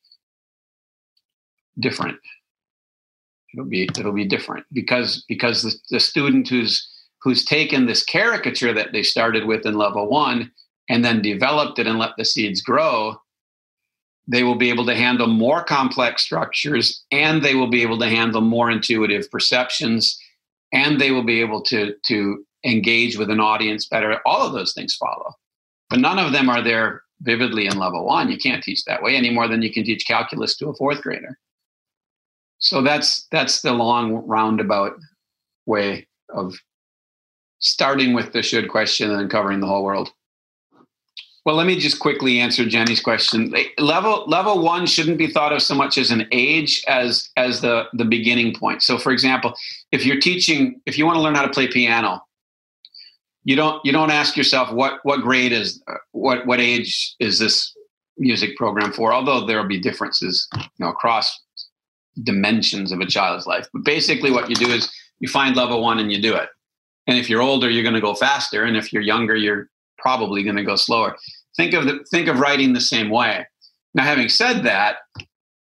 [SPEAKER 5] different. It'll be, it'll be different because, because the, the student who's, who's taken this caricature that they started with in level one and then developed it and let the seeds grow, they will be able to handle more complex structures, and they will be able to handle more intuitive perceptions, and they will be able to, to engage with an audience better. All of those things follow. But none of them are there vividly in level one. You can't teach that way any more than you can teach calculus to a fourth grader. So that's that's the long roundabout way of starting with the should question and then covering the whole world. Well, let me just quickly answer Jenny's question. Level level one shouldn't be thought of so much as an age as as the, the beginning point. So, for example, if you're teaching, if you want to learn how to play piano, you don't you don't ask yourself what what grade is what what age is this music program for. Although there will be differences, you know, across dimensions of a child's life. But basically, what you do is you find level one and you do it. And if you're older, you're going to go faster. And if you're younger, you're probably going to go slower. Think of the, think of writing the same way. Now, having said that,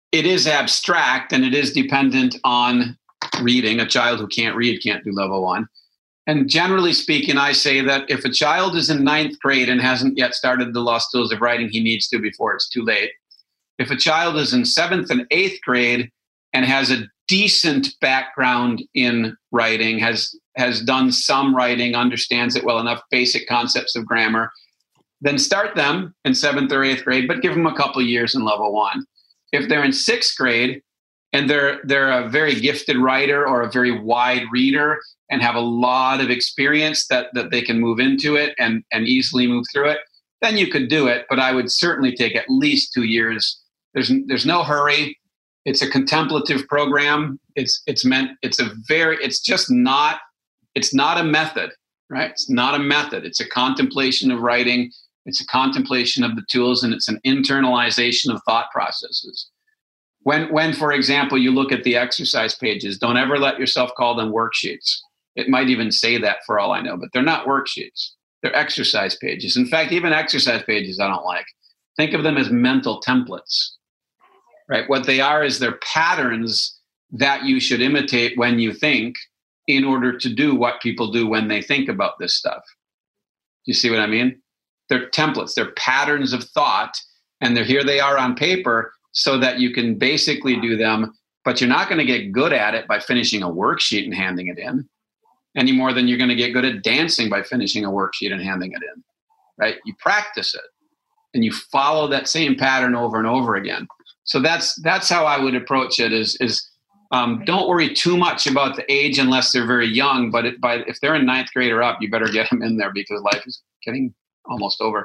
[SPEAKER 5] it is abstract and it is dependent on reading. A child who can't read can't do level one. And generally speaking, I say that if a child is in ninth grade and hasn't yet started the Lost Tools of Writing, he needs to before it's too late. If a child is in seventh and eighth grade and has a decent background in writing, has has done some writing, understands it well enough, basic concepts of grammar, then start them in seventh or eighth grade, but give them a couple years in level one. If they're in sixth grade and they're they're a very gifted writer or a very wide reader and have a lot of experience that, that they can move into it and, and easily move through it, then you could do it. But I would certainly take at least two years. There's there's no hurry. It's a contemplative program. It's it's meant, it's a very, it's just not, it's not a method, right? It's not a method. It's a contemplation of writing. It's a contemplation of the tools, and it's an internalization of thought processes. When, when, for example, you look at the exercise pages, don't ever let yourself call them worksheets. It might even say that for all I know, but they're not worksheets. They're exercise pages. In fact, even exercise pages I don't like. Think of them as mental templates, right? What they are is they're patterns that you should imitate when you think in order to do what people do when they think about this stuff. You see what I mean? They're templates. They're patterns of thought, and they're here they are on paper so that you can basically do them, but you're not going to get good at it by finishing a worksheet and handing it in any more than you're going to get good at dancing by finishing a worksheet and handing it in, right? You practice it and you follow that same pattern over and over again. So that's that's how I would approach it is, is um, don't worry too much about the age unless they're very young, but it, by, if they're in ninth grade or up, you better get them in there because life is getting almost over.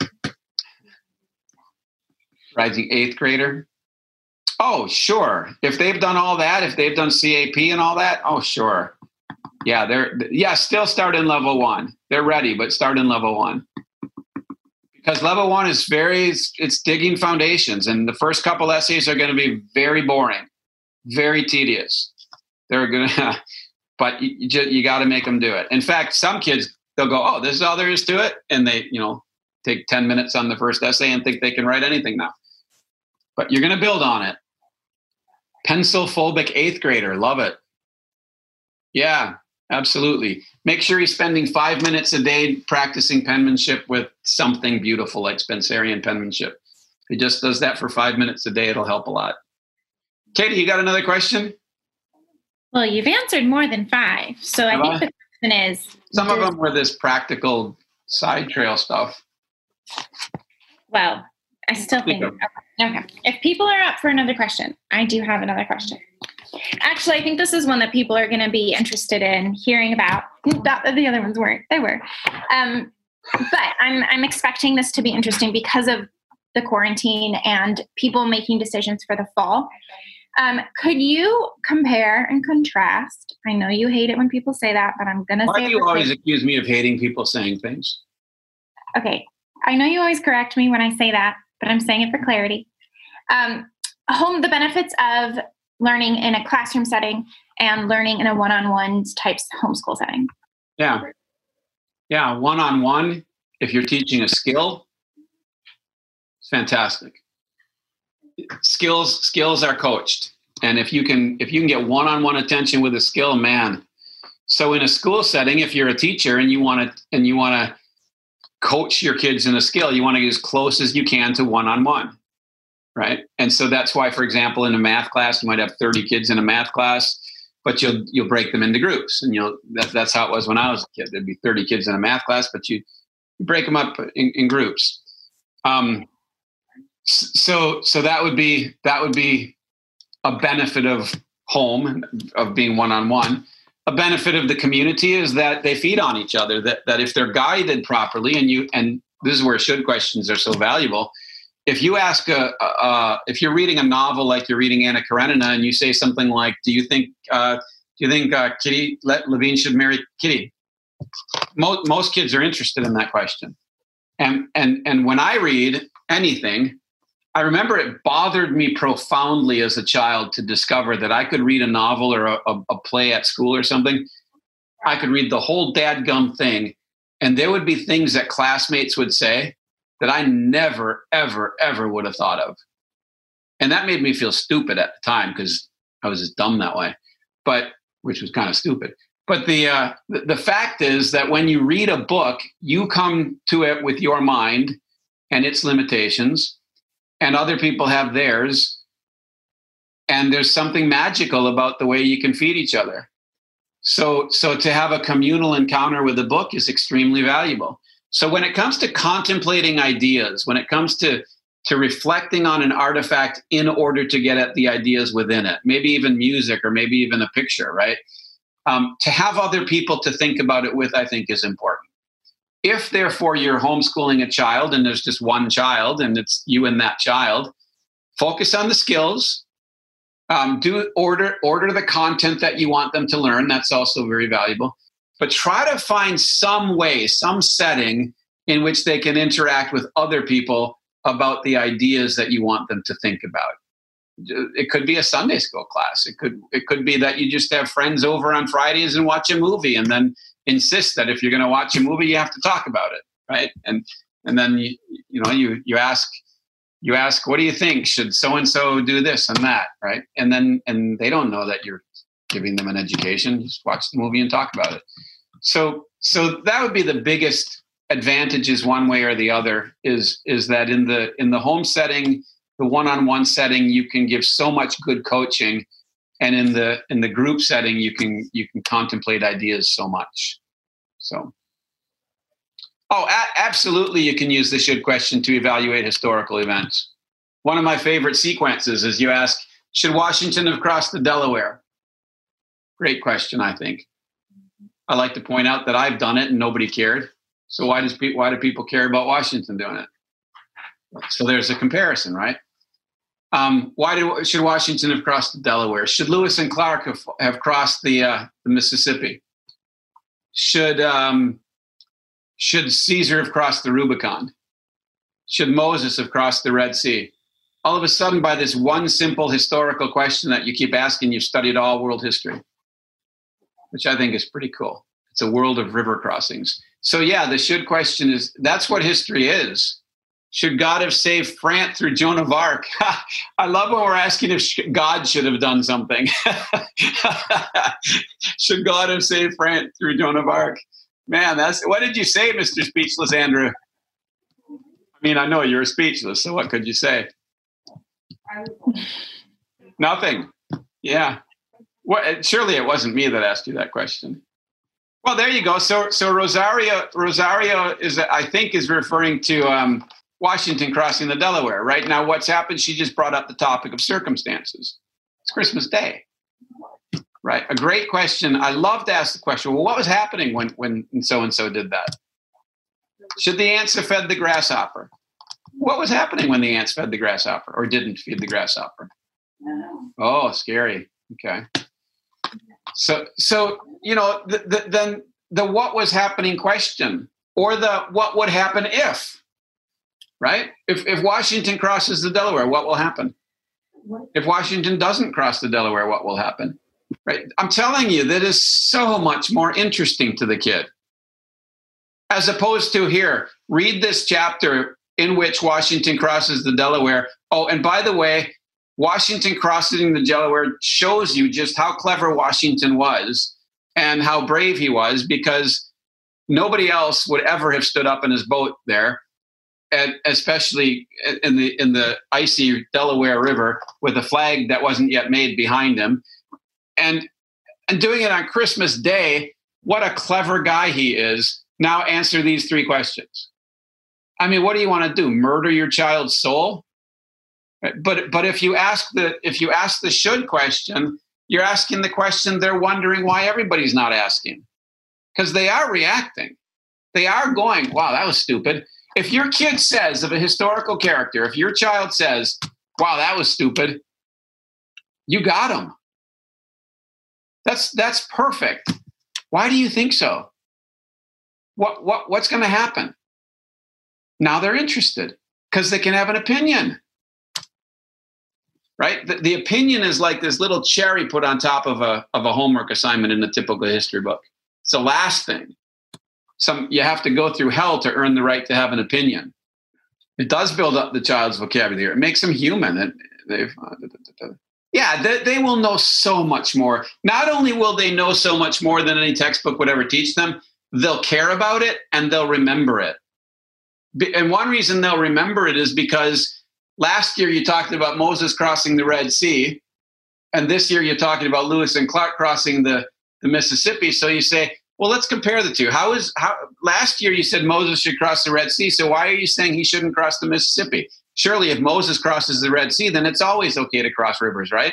[SPEAKER 5] Rising eighth grader. Oh, sure. If they've done all that, if they've done C A P and all that, oh, sure. Yeah, they're yeah, still start in level one. They're ready, but start in level one. Because level one is very, it's digging foundations. And the first couple essays are going to be very boring, very tedious. They're going to, but you, you, you got to make them do it. In fact, some kids, they'll go, oh, this is all there is to it. And they, you know, take ten minutes on the first essay and think they can write anything now. But you're going to build on it. Pencil phobic eighth grader. Love it. Yeah, absolutely. Make sure he's spending five minutes a day practicing penmanship with something beautiful like Spencerian penmanship. If he just does that for five minutes a day, it'll help a lot. Katie, you got another question?
[SPEAKER 6] Well, you've answered more than five. So
[SPEAKER 5] Have
[SPEAKER 6] I think
[SPEAKER 5] I?
[SPEAKER 6] the question is...
[SPEAKER 5] Some of them were this practical side trail stuff.
[SPEAKER 6] Well, I still think... Okay. okay. If people are up for another question, I do have another question. Actually, I think this is one that people are going to be interested in hearing about. Not that the other ones weren't. They were. Um, but I'm I'm expecting this to be interesting because of the quarantine and people making decisions for the fall. Um, could you compare and contrast? I know you hate it when people say that, but I'm going to say it.
[SPEAKER 5] Why do you always accuse me of hating people saying things?
[SPEAKER 6] Okay. I know you always correct me when I say that, but I'm saying it for clarity. Um, home, the benefits of learning in a classroom setting and learning in a one-on-one types homeschool setting.
[SPEAKER 5] Yeah. Yeah. One-on-one, if you're teaching a skill, it's fantastic. Skills, skills are coached. And if you can, if you can get one-on-one attention with a skill, man. So in a school setting, if you're a teacher and you want to, and you want to coach your kids in a skill, you want to get as close as you can to one-on-one. Right. And so that's why, for example, in a math class, you might have thirty kids in a math class, but you'll you'll break them into groups. And you'll that, that's how it was when I was a kid. There'd be thirty kids in a math class, but you, you break them up in, in groups. Um, so so that would be that would be a benefit of home, of being one-on-one. A benefit of the community is that they feed on each other, that that if they're guided properly, and you and this is where should questions are so valuable. If you ask a, uh, if you're reading a novel like you're reading Anna Karenina, and you say something like, "Do you think, uh, do you think uh, Kitty let Levine should marry Kitty?" Most most kids are interested in that question, and and and when I read anything, I remember it bothered me profoundly as a child to discover that I could read a novel or a, a, a play at school or something. I could read the whole dadgum thing, and there would be things that classmates would say that I never, ever, ever would have thought of. And that made me feel stupid at the time because I was just dumb that way, but which was kind of stupid. But the, uh, the the fact is that when you read a book, you come to it with your mind and its limitations, and other people have theirs. And there's something magical about the way you can feed each other. So, so to have a communal encounter with a book is extremely valuable. So when it comes to contemplating ideas, when it comes to, to reflecting on an artifact in order to get at the ideas within it, maybe even music or maybe even a picture, right? Um, to have other people to think about it with, I think, is important. If, therefore, you're homeschooling a child and there's just one child and it's you and that child, focus on the skills. Um, do order order the content that you want them to learn. That's also very valuable. But try to find some way, some setting in which they can interact with other people about the ideas that you want them to think about. It could be a Sunday school class. It could it could be that you just have friends over on Fridays and watch a movie, and then insist that if you're going to watch a movie, you have to talk about it, right? And and then you you know you you ask. You ask, what do you think? Should so-and-so do this and that, right? And then, and they don't know that you're giving them an education. Just watch the movie and talk about it. So, so that would be the biggest advantages one way or the other is, is that in the, in the home setting, the one-on-one setting, you can give so much good coaching. And in the, in the group setting, you can, you can contemplate ideas so much. So. Oh, a- absolutely. You can use the should question to evaluate historical events. One of my favorite sequences is you ask, should Washington have crossed the Delaware? Great question, I think. I like to point out that I've done it and nobody cared. So why does pe- why do people care about Washington doing it? So there's a comparison, right? Um, why did should Washington have crossed the Delaware? Should Lewis and Clark have, have crossed the, uh, the Mississippi? Should... Um, Should Caesar have crossed the Rubicon? Should Moses have crossed the Red Sea? All of a sudden, by this one simple historical question that you keep asking, you've studied all world history, which I think is pretty cool. It's a world of river crossings. So yeah, the should question is, that's what history is. Should God have saved France through Joan of Arc? I love when we're asking if God should have done something. Should God have saved France through Joan of Arc? Man, that's what did you say, Mister Speechless Andrew? I mean, I know you're speechless, so what could you say? Nothing. Yeah. Well, surely it wasn't me that asked you that question. Well, there you go. So, so Rosario, Rosario is, I think, is referring to um, Washington crossing the Delaware. Right now, what's happened? She just brought up the topic of circumstances. It's Christmas Day. Right. A great question. I love to ask the question, well, what was happening when, when so-and-so did that? Should the ants have fed the grasshopper? What was happening when the ants fed the grasshopper or didn't feed the grasshopper? Oh, scary. Okay. So, so you know, the, the, then the what was happening question or the what would happen if, right? If, if Washington crosses the Delaware, what will happen? If Washington doesn't cross the Delaware, what will happen? Right. I'm telling you, that is so much more interesting to the kid. As opposed to here, read this chapter in which Washington crosses the Delaware. Oh, and by the way, Washington crossing the Delaware shows you just how clever Washington was and how brave he was, because nobody else would ever have stood up in his boat there, and especially in the in the icy Delaware River with a flag that wasn't yet made behind him. And and doing it on Christmas Day, what a clever guy he is. Now answer these three questions. I mean, what do you want to do? Murder your child's soul? But but if you ask the if you ask the should question, you're asking the question they're wondering why everybody's not asking. Because they are reacting. They are going, wow, that was stupid. If your kid says of a historical character, if your child says, wow, that was stupid, you got them. That's that's perfect. Why do you think so? What what what's going to happen? Now they're interested because they can have an opinion, right? The, the opinion is like this little cherry put on top of a of a homework assignment in a typical history book. It's the last thing. Some you have to go through hell to earn the right to have an opinion. It does build up the child's vocabulary. It makes them human. It, they've, uh, da, da, da, da. Yeah, they, they will know so much more. Not only will they know so much more than any textbook would ever teach them, they'll care about it and they'll remember it. And one reason they'll remember it is because last year you talked about Moses crossing the Red Sea, and this year you're talking about Lewis and Clark crossing the, the Mississippi. So you say, well, let's compare the two. How is how last year you said Moses should cross the Red Sea, so why are you saying he shouldn't cross the Mississippi? Surely if Moses crosses the Red Sea, then it's always okay to cross rivers, right?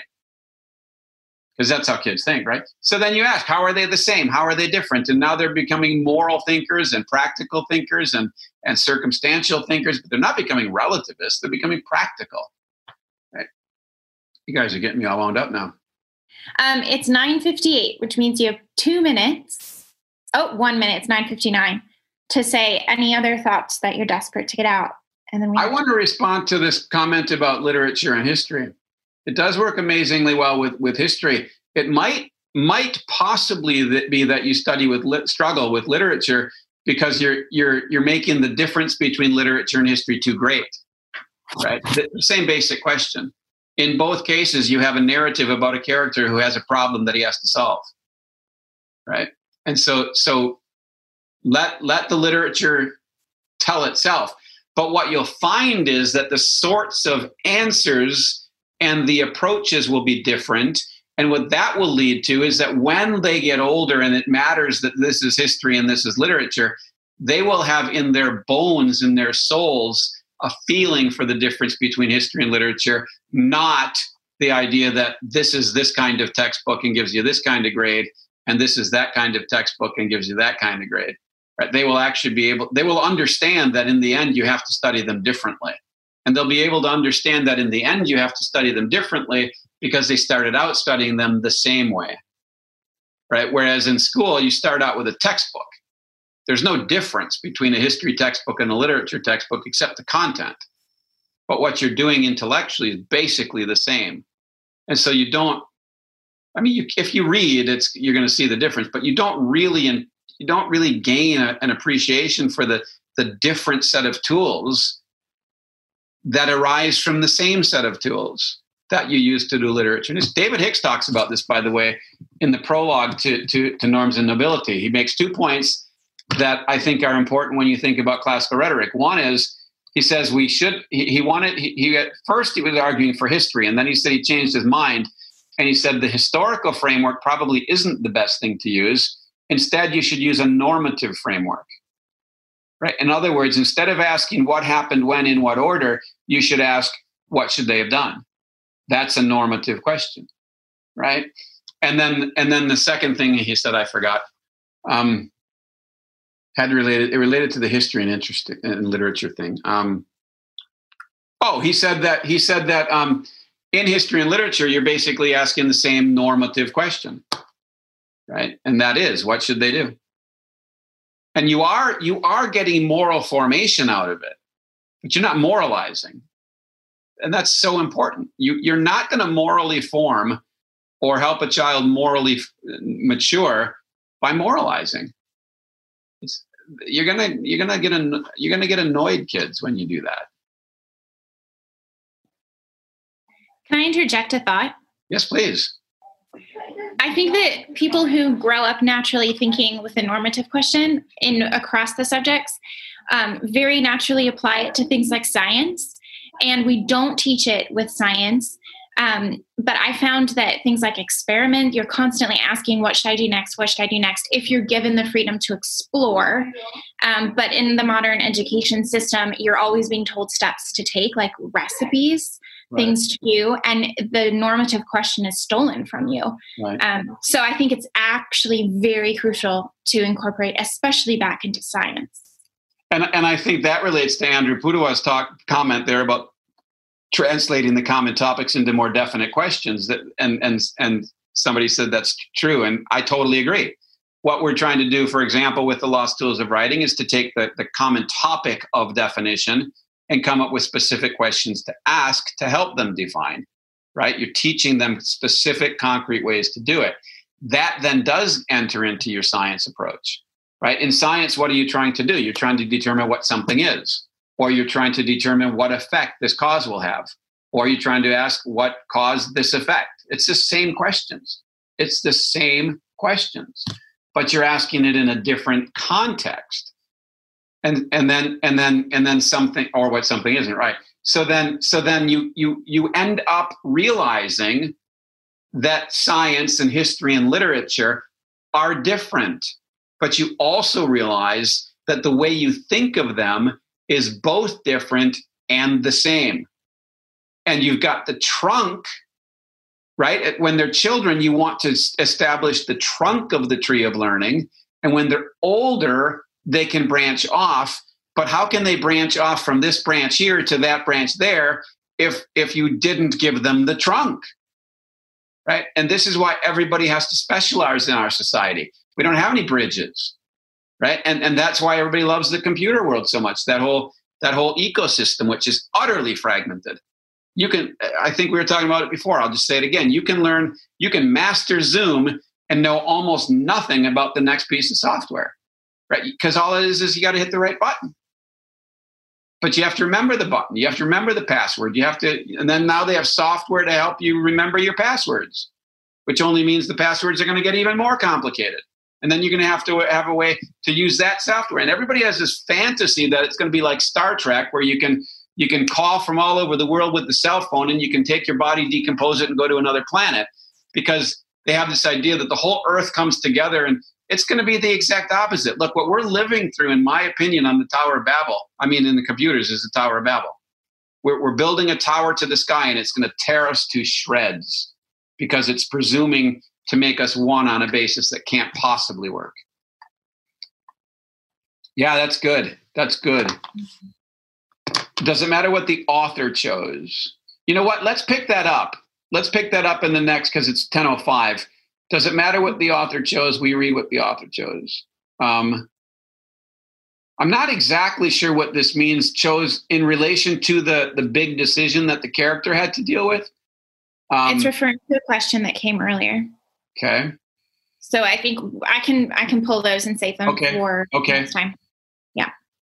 [SPEAKER 5] Because that's how kids think, right? So then you ask, how are they the same? How are they different? And now they're becoming moral thinkers and practical thinkers and, and circumstantial thinkers, but they're not becoming relativists. They're becoming practical. Right? You guys are getting me all wound up now.
[SPEAKER 6] Um, it's nine fifty-eight, which means you have two minutes. Oh, one minute. It's nine fifty-nine to say any other thoughts that you're desperate to get out. And then we
[SPEAKER 5] I want to respond to this comment about literature and history. It does work amazingly well with, with history. It might might possibly be that you study with lit, struggle with literature because you're you're you're making the difference between literature and history too great. Right? The same basic question. In both cases, you have a narrative about a character who has a problem that he has to solve. Right? And so so let let the literature tell itself. But what you'll find is that the sorts of answers and the approaches will be different. And what that will lead to is that when they get older and it matters that this is history and this is literature, they will have in their bones, in their souls, a feeling for the difference between history and literature, not the idea that this is this kind of textbook and gives you this kind of grade, and this is that kind of textbook and gives you that kind of grade. Right? They will actually be able, they will understand that in the end you have to study them differently. And they'll be able to understand that in the end, you have to study them differently because they started out studying them the same way, right? Whereas in school, you start out with a textbook. There's no difference between a history textbook and a literature textbook except the content. But what you're doing intellectually is basically the same. And so you don't, I mean, you, if you read, it's you're going to see the difference, but you don't really, you don't really gain a, an appreciation for the, the different set of tools that arise from the same set of tools that you use to do literature. And David Hicks talks about this, by the way, in the prologue to, to, to Norms and Nobility. He makes two points that I think are important when you think about classical rhetoric. One is, he says we should, he, he wanted, he, he at first he was arguing for history, and then he said he changed his mind, and he said the historical framework probably isn't the best thing to use. Instead, you should use a normative framework. Right? In other words, instead of asking what happened when in what order, you should ask what should they have done. That's a normative question, right? And then, and then the second thing he said, I forgot, um, had related it related to the history and interest and literature thing. Um, oh, he said that he said that um, in history and literature, you're basically asking the same normative question, right? And that is, what should they do? And you are you are getting moral formation out of it, but you're not moralizing. And that's so important. You, you're not going to morally form or help a child morally f- mature by moralizing. It's, you're gonna you're gonna get an, you're gonna get annoyed kids when you do that.
[SPEAKER 6] Can I interject a thought?
[SPEAKER 5] Yes, please.
[SPEAKER 6] I think that people who grow up naturally thinking with a normative question in across the subjects um, very naturally apply it to things like science. And we don't teach it with science. Um, but I found that things like experiment, you're constantly asking, what should I do next? What should I do next? If you're given the freedom to explore. Um, but in the modern education system, you're always being told steps to take, like recipes, right, things to do. And the normative question is stolen from you.
[SPEAKER 5] Right.
[SPEAKER 6] Um, so I think it's actually very crucial to incorporate, especially back into science.
[SPEAKER 5] And, and I think that relates to Andrew Pudewa's talk comment there about translating the common topics into more definite questions. That and and and somebody said that's true, and I totally agree. What we're trying to do, for example, with the Lost Tools of Writing, is to take the, the common topic of definition and come up with specific questions to ask to help them define. Right? You're teaching them specific, concrete ways to do it. That then does enter into your science approach. Right? In science, what are you trying to do? You're trying to determine what something is, or you're trying to determine what effect this cause will have. Or are you trying to ask what caused this effect? It's the same questions. It's the same questions, but you're asking it in a different context. And and then and then and then something, or what something isn't, right? So then so then you you you end up realizing that science and history and literature are different, but you also realize that the way you think of them is both different and the same. And you've got the trunk, right? When they're children, you want to establish the trunk of the tree of learning. And when they're older, they can branch off. But how can they branch off from this branch here to that branch there if, if you didn't give them the trunk, right? And this is why everybody has to specialize in our society. We don't have any bridges, right? And, and that's why everybody loves the computer world so much, that whole, that whole ecosystem, which is utterly fragmented. You can, I think we were talking about it before, I'll just say it again. You can learn, you can master Zoom and know almost nothing about the next piece of software, right? Because all it is is you got to hit the right button. But you have to remember the button. You have to remember the password. You have to, and then now they have software to help you remember your passwords, which only means the passwords are going to get even more complicated. And then you're going to have to have a way to use that software. And everybody has this fantasy that it's going to be like Star Trek, where you can you can call from all over the world with the cell phone, and you can take your body, decompose it, and go to another planet, because they have this idea that the whole Earth comes together, and it's going to be the exact opposite. Look, what we're living through, in my opinion, on the Tower of Babel, I mean, in the computers, is the Tower of Babel. We're, we're building a tower to the sky, and it's going to tear us to shreds because it's presuming to make us one on a basis that can't possibly work. Yeah, that's good. That's good. Doesn't matter what the author chose. You know what? Let's pick that up. Let's pick that up in the next, because it's ten oh five. Does it matter what the author chose? We read what the author chose. Um, I'm not exactly sure what this means, chose in relation to the, the big decision that the character had to deal with. Um,
[SPEAKER 6] it's referring to a question that came earlier.
[SPEAKER 5] Okay.
[SPEAKER 6] So I think I can I can pull those and save them
[SPEAKER 5] okay.
[SPEAKER 6] for
[SPEAKER 5] okay.
[SPEAKER 6] next time. Yeah.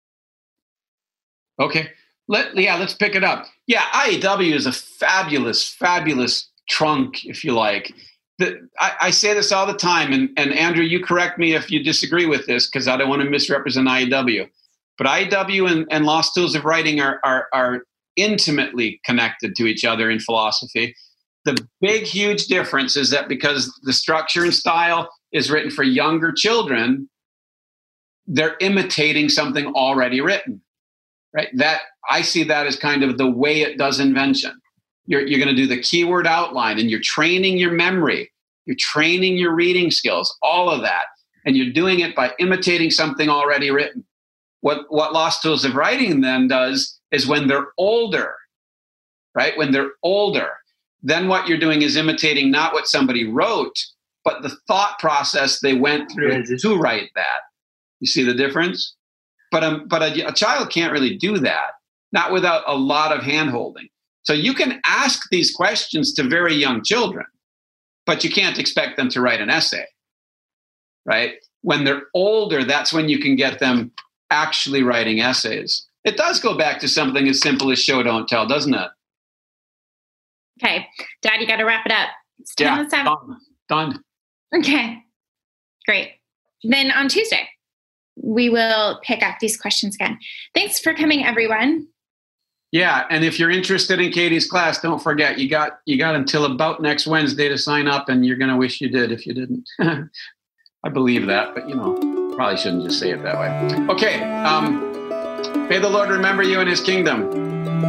[SPEAKER 5] Okay. Let yeah, let's pick it up. Yeah, I A W is a fabulous, fabulous trunk, if you like. The, I, I say this all the time, and, and Andrew, you correct me if you disagree with this, because I don't want to misrepresent I A W. But I A W and, and Lost Tools of Writing are, are, are intimately connected to each other in philosophy. The big, huge difference is that because the structure and style is written for younger children, they're imitating something already written, right? That I see that as kind of the way it does invention. You're, you're going to do the keyword outline, and you're training your memory. You're training your reading skills, all of that. And you're doing it by imitating something already written. What, what Lost Tools of Writing then does is when they're older, right? When they're older, then what you're doing is imitating not what somebody wrote, but the thought process they went through to write that. You see the difference? But, um, but a, a child can't really do that, not without a lot of hand-holding. So you can ask these questions to very young children, but you can't expect them to write an essay, right? When they're older, that's when you can get them actually writing essays. It does go back to something as simple as show, don't tell, doesn't it?
[SPEAKER 6] Okay. Dad, you got to wrap it up. It's ten
[SPEAKER 5] yeah,
[SPEAKER 6] oh seven.
[SPEAKER 5] Done. Done.
[SPEAKER 6] Okay. Great. Then on Tuesday, we will pick up these questions again. Thanks for coming, everyone.
[SPEAKER 5] Yeah, and if you're interested in Katie's class, don't forget, you got you got until about next Wednesday to sign up, and you're going to wish you did if you didn't. I believe that, but, you know, probably shouldn't just say it that way. Okay, um, may the Lord remember you in his kingdom.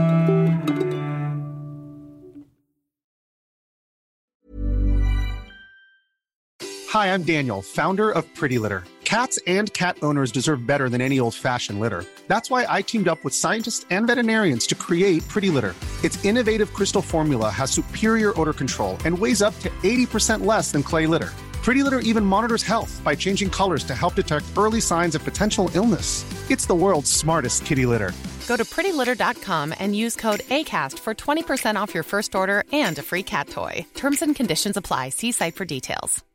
[SPEAKER 7] Hi, I'm Daniel, founder of Pretty Litter. Cats and cat owners deserve better than any old-fashioned litter. That's why I teamed up with scientists and veterinarians to create Pretty Litter. Its innovative crystal formula has superior odor control and weighs up to eighty percent less than clay litter. Pretty Litter even monitors health by changing colors to help detect early signs of potential illness. It's the world's smartest kitty litter.
[SPEAKER 8] Go to pretty litter dot com and use code ACAST for twenty percent off your first order and a free cat toy. Terms and conditions apply. See site for details.